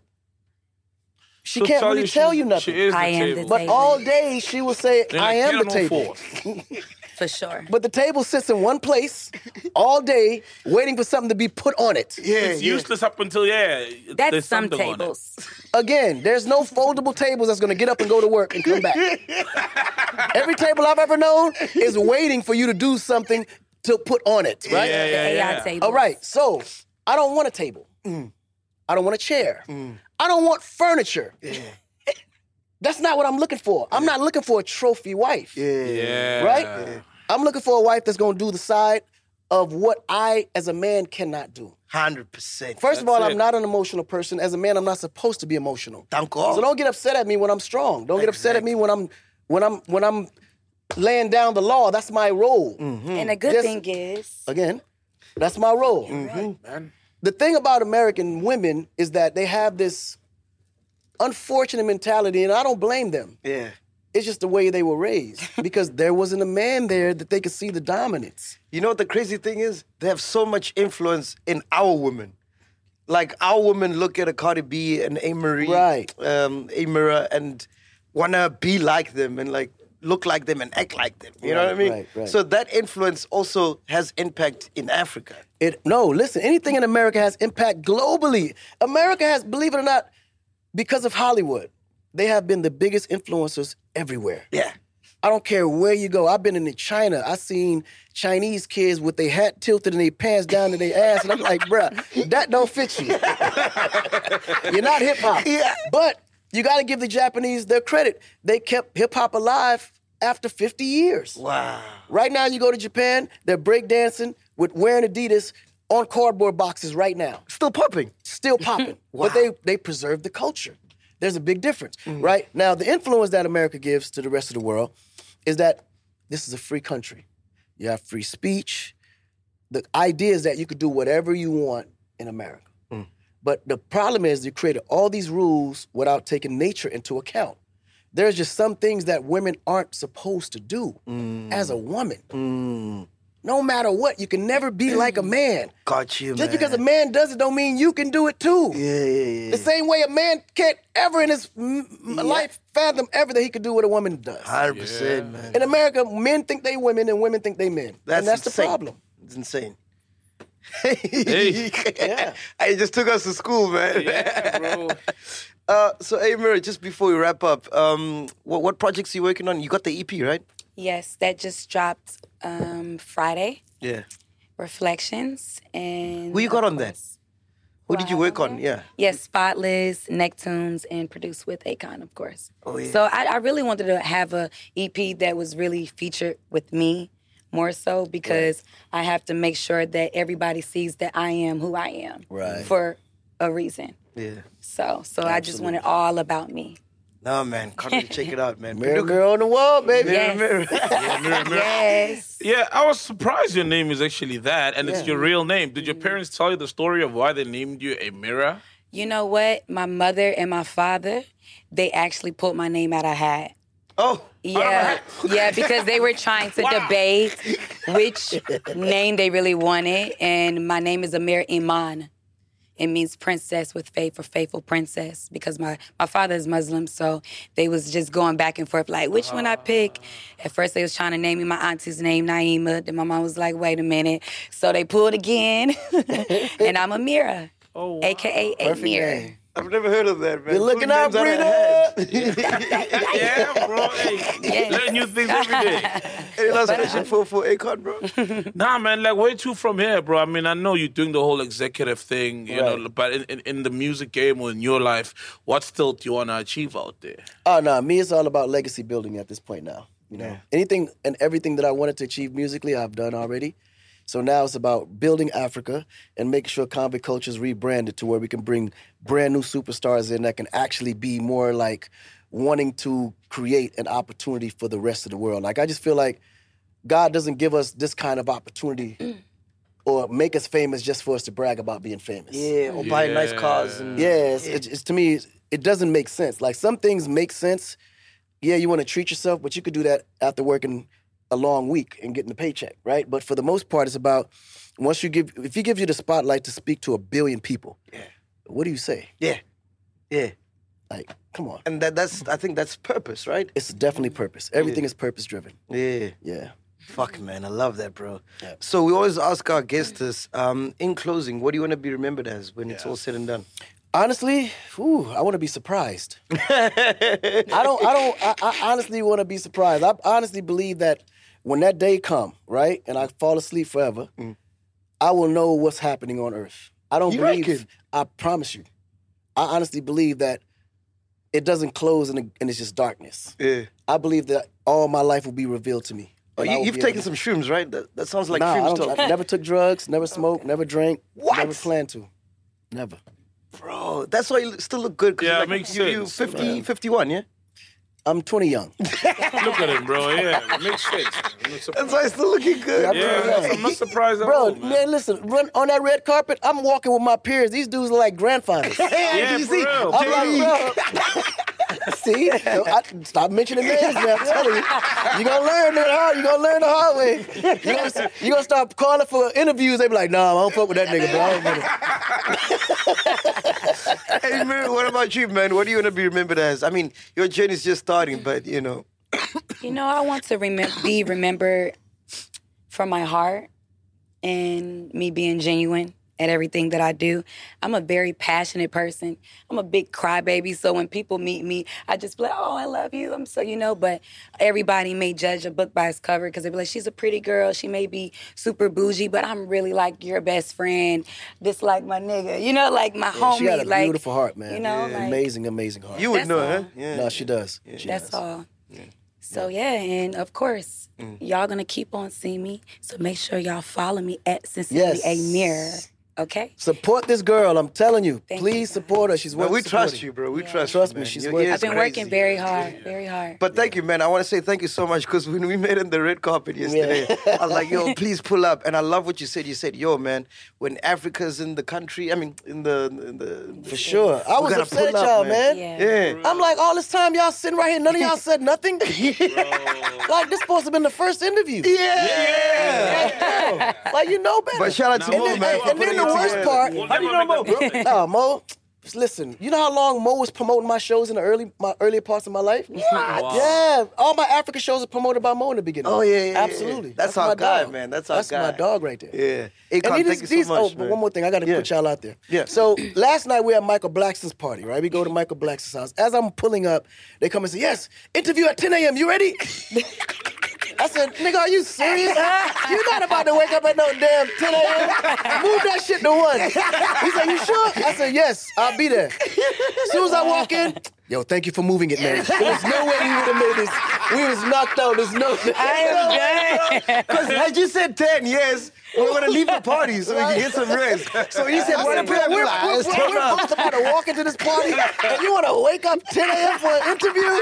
She can't really tell you nothing. She is the I am table. the But table. all day she will say, I am the table. For sure. But the table sits in one place all day waiting for something to be put on it. It's useless up until, That's there's some something on it. tables. Again, there's no foldable tables that's going to get up and go to work and come back. Every table I've ever known is waiting for you to do something to put on it, right? The AI table. All right, so I don't want a table. I don't want a chair. I don't want furniture. That's not what I'm looking for. I'm not looking for a trophy wife. Right? I'm looking for a wife that's going to do the side of what I, as a man, cannot do. 100%. First of all, That's I'm it. not an emotional person. As a man, I'm not supposed to be emotional. Thank God. So don't get upset at me when I'm strong. Don't get upset at me when I'm laying down the law. That's my role. And the good Just- thing is, Again, that's my role. Man. The thing about American women is that they have this unfortunate mentality, and I don't blame them. Yeah. It's just the way they were raised because there wasn't a man there that they could see the dominance. You know what the crazy thing is? They have so much influence in our women. Like our women look at a Cardi B and A. Marie, Right. Amira, and wanna be like them and like look like them and act like them. You know what I mean? right. So that influence also has impact in Africa. Listen, anything in America has impact globally. America has, believe it or not, because of Hollywood, they have been the biggest influencers everywhere. Yeah. I don't care where you go. I've been in China. I seen Chinese kids with their hat tilted and their pants down to their ass, and I'm like, bruh, that don't fit you. You're not hip hop. Yeah. But you got to give the Japanese their credit. They kept hip hop alive after 50 years. Wow. Right now, you go to Japan, they're breakdancing with wearing Adidas on cardboard boxes right now. Still popping. Still popping. But they preserve the culture. There's a big difference, right? Now, the influence that America gives to the rest of the world is that this is a free country. You have free speech. The idea is that you could do whatever you want in America. But the problem is you created all these rules without taking nature into account. There's just some things that women aren't supposed to do as a woman. No matter what, you can never be like a man. Got you, Just because a man does it don't mean you can do it too. Yeah. The same way a man can't ever in his life fathom ever that he could do what a woman does. 100%, man. In America, men think they women and women think they men. And that's the insane. problem. It's insane. Hey. Yeah. He just took us to school, man. Yeah, bro. So, Amira, just before we wrap up, what projects are you working on? You got the EP, right? yes, that just dropped Friday. Yeah. Reflections and Who you got of on that? course, Who did you work on? Yeah. Yes, Spotless, Necktunes, and produced with Akon, of course. Oh, yeah. So I really wanted to have a EP that was really featured with me more so because I have to make sure that everybody sees that I am who I am Right. for a reason. Yeah. So I just want it all about me. No, man. Can't wait to check it out, man. Mirror girl on the wall, baby. Yes. Yes. Yeah, I was surprised your name is actually that, and it's your real name. Did your parents tell you the story of why they named you Amira? You know what? My mother and my father, they actually pulled my name out of hat. Oh. Yeah, yeah, because they were trying to debate which name they really wanted, and my name is Amir Iman. It means princess with faith or faithful princess because my father is Muslim, so they was just going back and forth like, which one I pick? At first they was trying to name me my auntie's name, Naima. Then my mom was like, wait a minute. So they pulled again, and I'm Amira, a.k.a. Perfect Amira. name. I've never heard of that, man. You're looking Pulling out, names out of Brita. hat. Yeah, bro. Hey, learn new things every day. Any last question for Akon, bro? Nah, man, like, where to from here, bro? I mean, I know you're doing the whole executive thing, you know, but in the music game or in your life, what still do you want to achieve out there? Oh, no, me, it's all about legacy building at this point now. You know, anything and everything that I wanted to achieve musically, I've done already. So now it's about building Africa and making sure Convict Culture is rebranded to where we can bring brand new superstars in that can actually be more like wanting to create an opportunity for the rest of the world. Like, I just feel like God doesn't give us this kind of opportunity or make us famous just for us to brag about being famous. Yeah, or buying nice cars. And, Yes, it's to me, it doesn't make sense. Like, some things make sense. Yeah, you want to treat yourself, but you could do that after working a long week and getting a paycheck, right? But for the most part, it's about if he gives you the spotlight to speak to 1 billion people, what do you say? Yeah. Like, come on. And I think that's purpose, right? It's definitely purpose. Everything is purpose driven. Yeah. Yeah. Fuck, man. I love that, bro. Yeah. So we always ask our guests this. In closing, what do you want to be remembered as when it's all said and done? Honestly, I want to be surprised. I honestly want to be surprised. I honestly believe that when that day come, right, and I fall asleep forever, I will know what's happening on Earth. I don't believe. reckon? I promise you. I honestly believe that it doesn't close and it's just darkness. Yeah. I believe that all my life will be revealed to me. Oh, And I will you've be taken able some shrooms, right? That sounds like to- Nah, shrooms talk. I never took drugs, never smoked, never drank, What? never planned to. Never. Bro, that's why you still look good. 'cause Yeah, you're it makes you sense. 50, 51, yeah? I'm 20 young. Look at him, bro. Yeah, it makes sense. I'm not That's surprised. why you're still looking good. Yeah, I'm not surprised at Bro, all, man, listen, run on that red carpet, I'm walking with my peers. These dudes are like grandfathers. Yeah, you for see? real. I'm like, bro. See? Stop mentioning names, man. I'm telling you. You're going to learn it hard. You're going to learn the hard way. You're going to start calling for interviews. They be like, nah, I don't fuck with that nigga, bro. I don't get it. Hey, man, what about you, man? What do you want to be remembered as? I mean, your journey's just starting, but, you know. You know, I want to be remembered for my heart and me being genuine at everything that I do. I'm a very passionate person. I'm a big crybaby, so when people meet me, I just be like, oh, I love you. I'm so, you know, but everybody may judge a book by its cover because they be like, she's a pretty girl. She may be super bougie, but I'm really like your best friend. This like my nigga, you know, like my homie. She got a like, beautiful heart, man. You know, like, amazing, amazing heart. You would That's know, all. huh? Yeah. No, she does. She That's does. all. So yeah, and of course, y'all gonna keep on seeing me. So make sure y'all follow me at Sincerely Yes. A Mirror. Okay? Support this girl, I'm telling you. Thank Please you, support her. She's Well, worth we trust supporting. you, bro. We trust Trust you, me, man. she's Your worth hair's it. I've been crazy. working very hard, very hard. But thank you, man. I want to say thank you so much because when we met on the red carpet yesterday, I was like, yo, please pull up. And I love what you said. You said, yo, man, when Africa's in the country, I mean, in the For sure. I was gotta upset at pull up, y'all, man. man. Yeah. Yeah. I'm like, all this time y'all sitting right here, none of y'all said nothing. Like, this supposed to have been the first interview. Yeah. Like, you know better. But shout out to and Mo, then, man. for and then putting the it worst together. part, We'll how do you know never Mo, make bro? that Nah, Mo, listen, you know how long Mo was promoting my shows in the my earlier parts of my life? What? Yeah, all my African shows are promoted by Mo in the beginning. Oh, yeah. Absolutely. That's our my guy, dog. man. That's our That's guy. my dog right there. Yeah. And Akon, these, thank you so much, but man. one more thing, I got to Yeah. put y'all out there. Yeah. So last night we had Michael Blackston's party, right? We go to Michael Blackston's house. As I'm pulling up, they come and say, yes, interview at 10 a.m. You ready? I said, nigga, are you serious? You're not about to wake up at no damn 10 a.m. Move that shit to 1. He said, you sure? I said, yes, I'll be there. As soon as I walk in, yo, thank you for moving it, man. There's no way you would have made this. We was knocked out. There's no... Because had you said 10, yes, we're going to leave the party so we can get some rest. So he said, what I said, a we're let's turn both up. about to walk into this party, and you want to wake up 10 a.m. for an interview?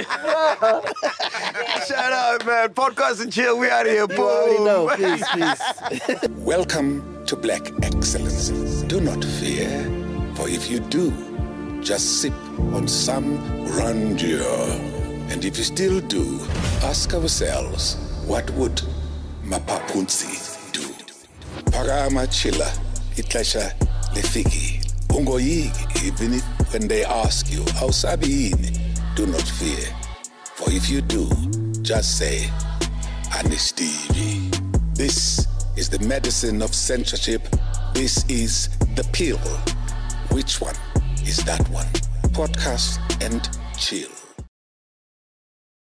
Shout out, man. Podcast and chill. We out of here, boy. You already know. Peace. Welcome to Black Excellence. Do not fear, for if you do, just sip on some grandeur. And if you still do, ask ourselves, what would Mapapunzi do? Parama chila, itlesha lefiki. Ungoyigi, even if when they ask you, how sabiini, do not fear. For if you do, just say, Anistivi. This is the medicine of censorship. This is the pill. Which one is that one? Podcast and chill.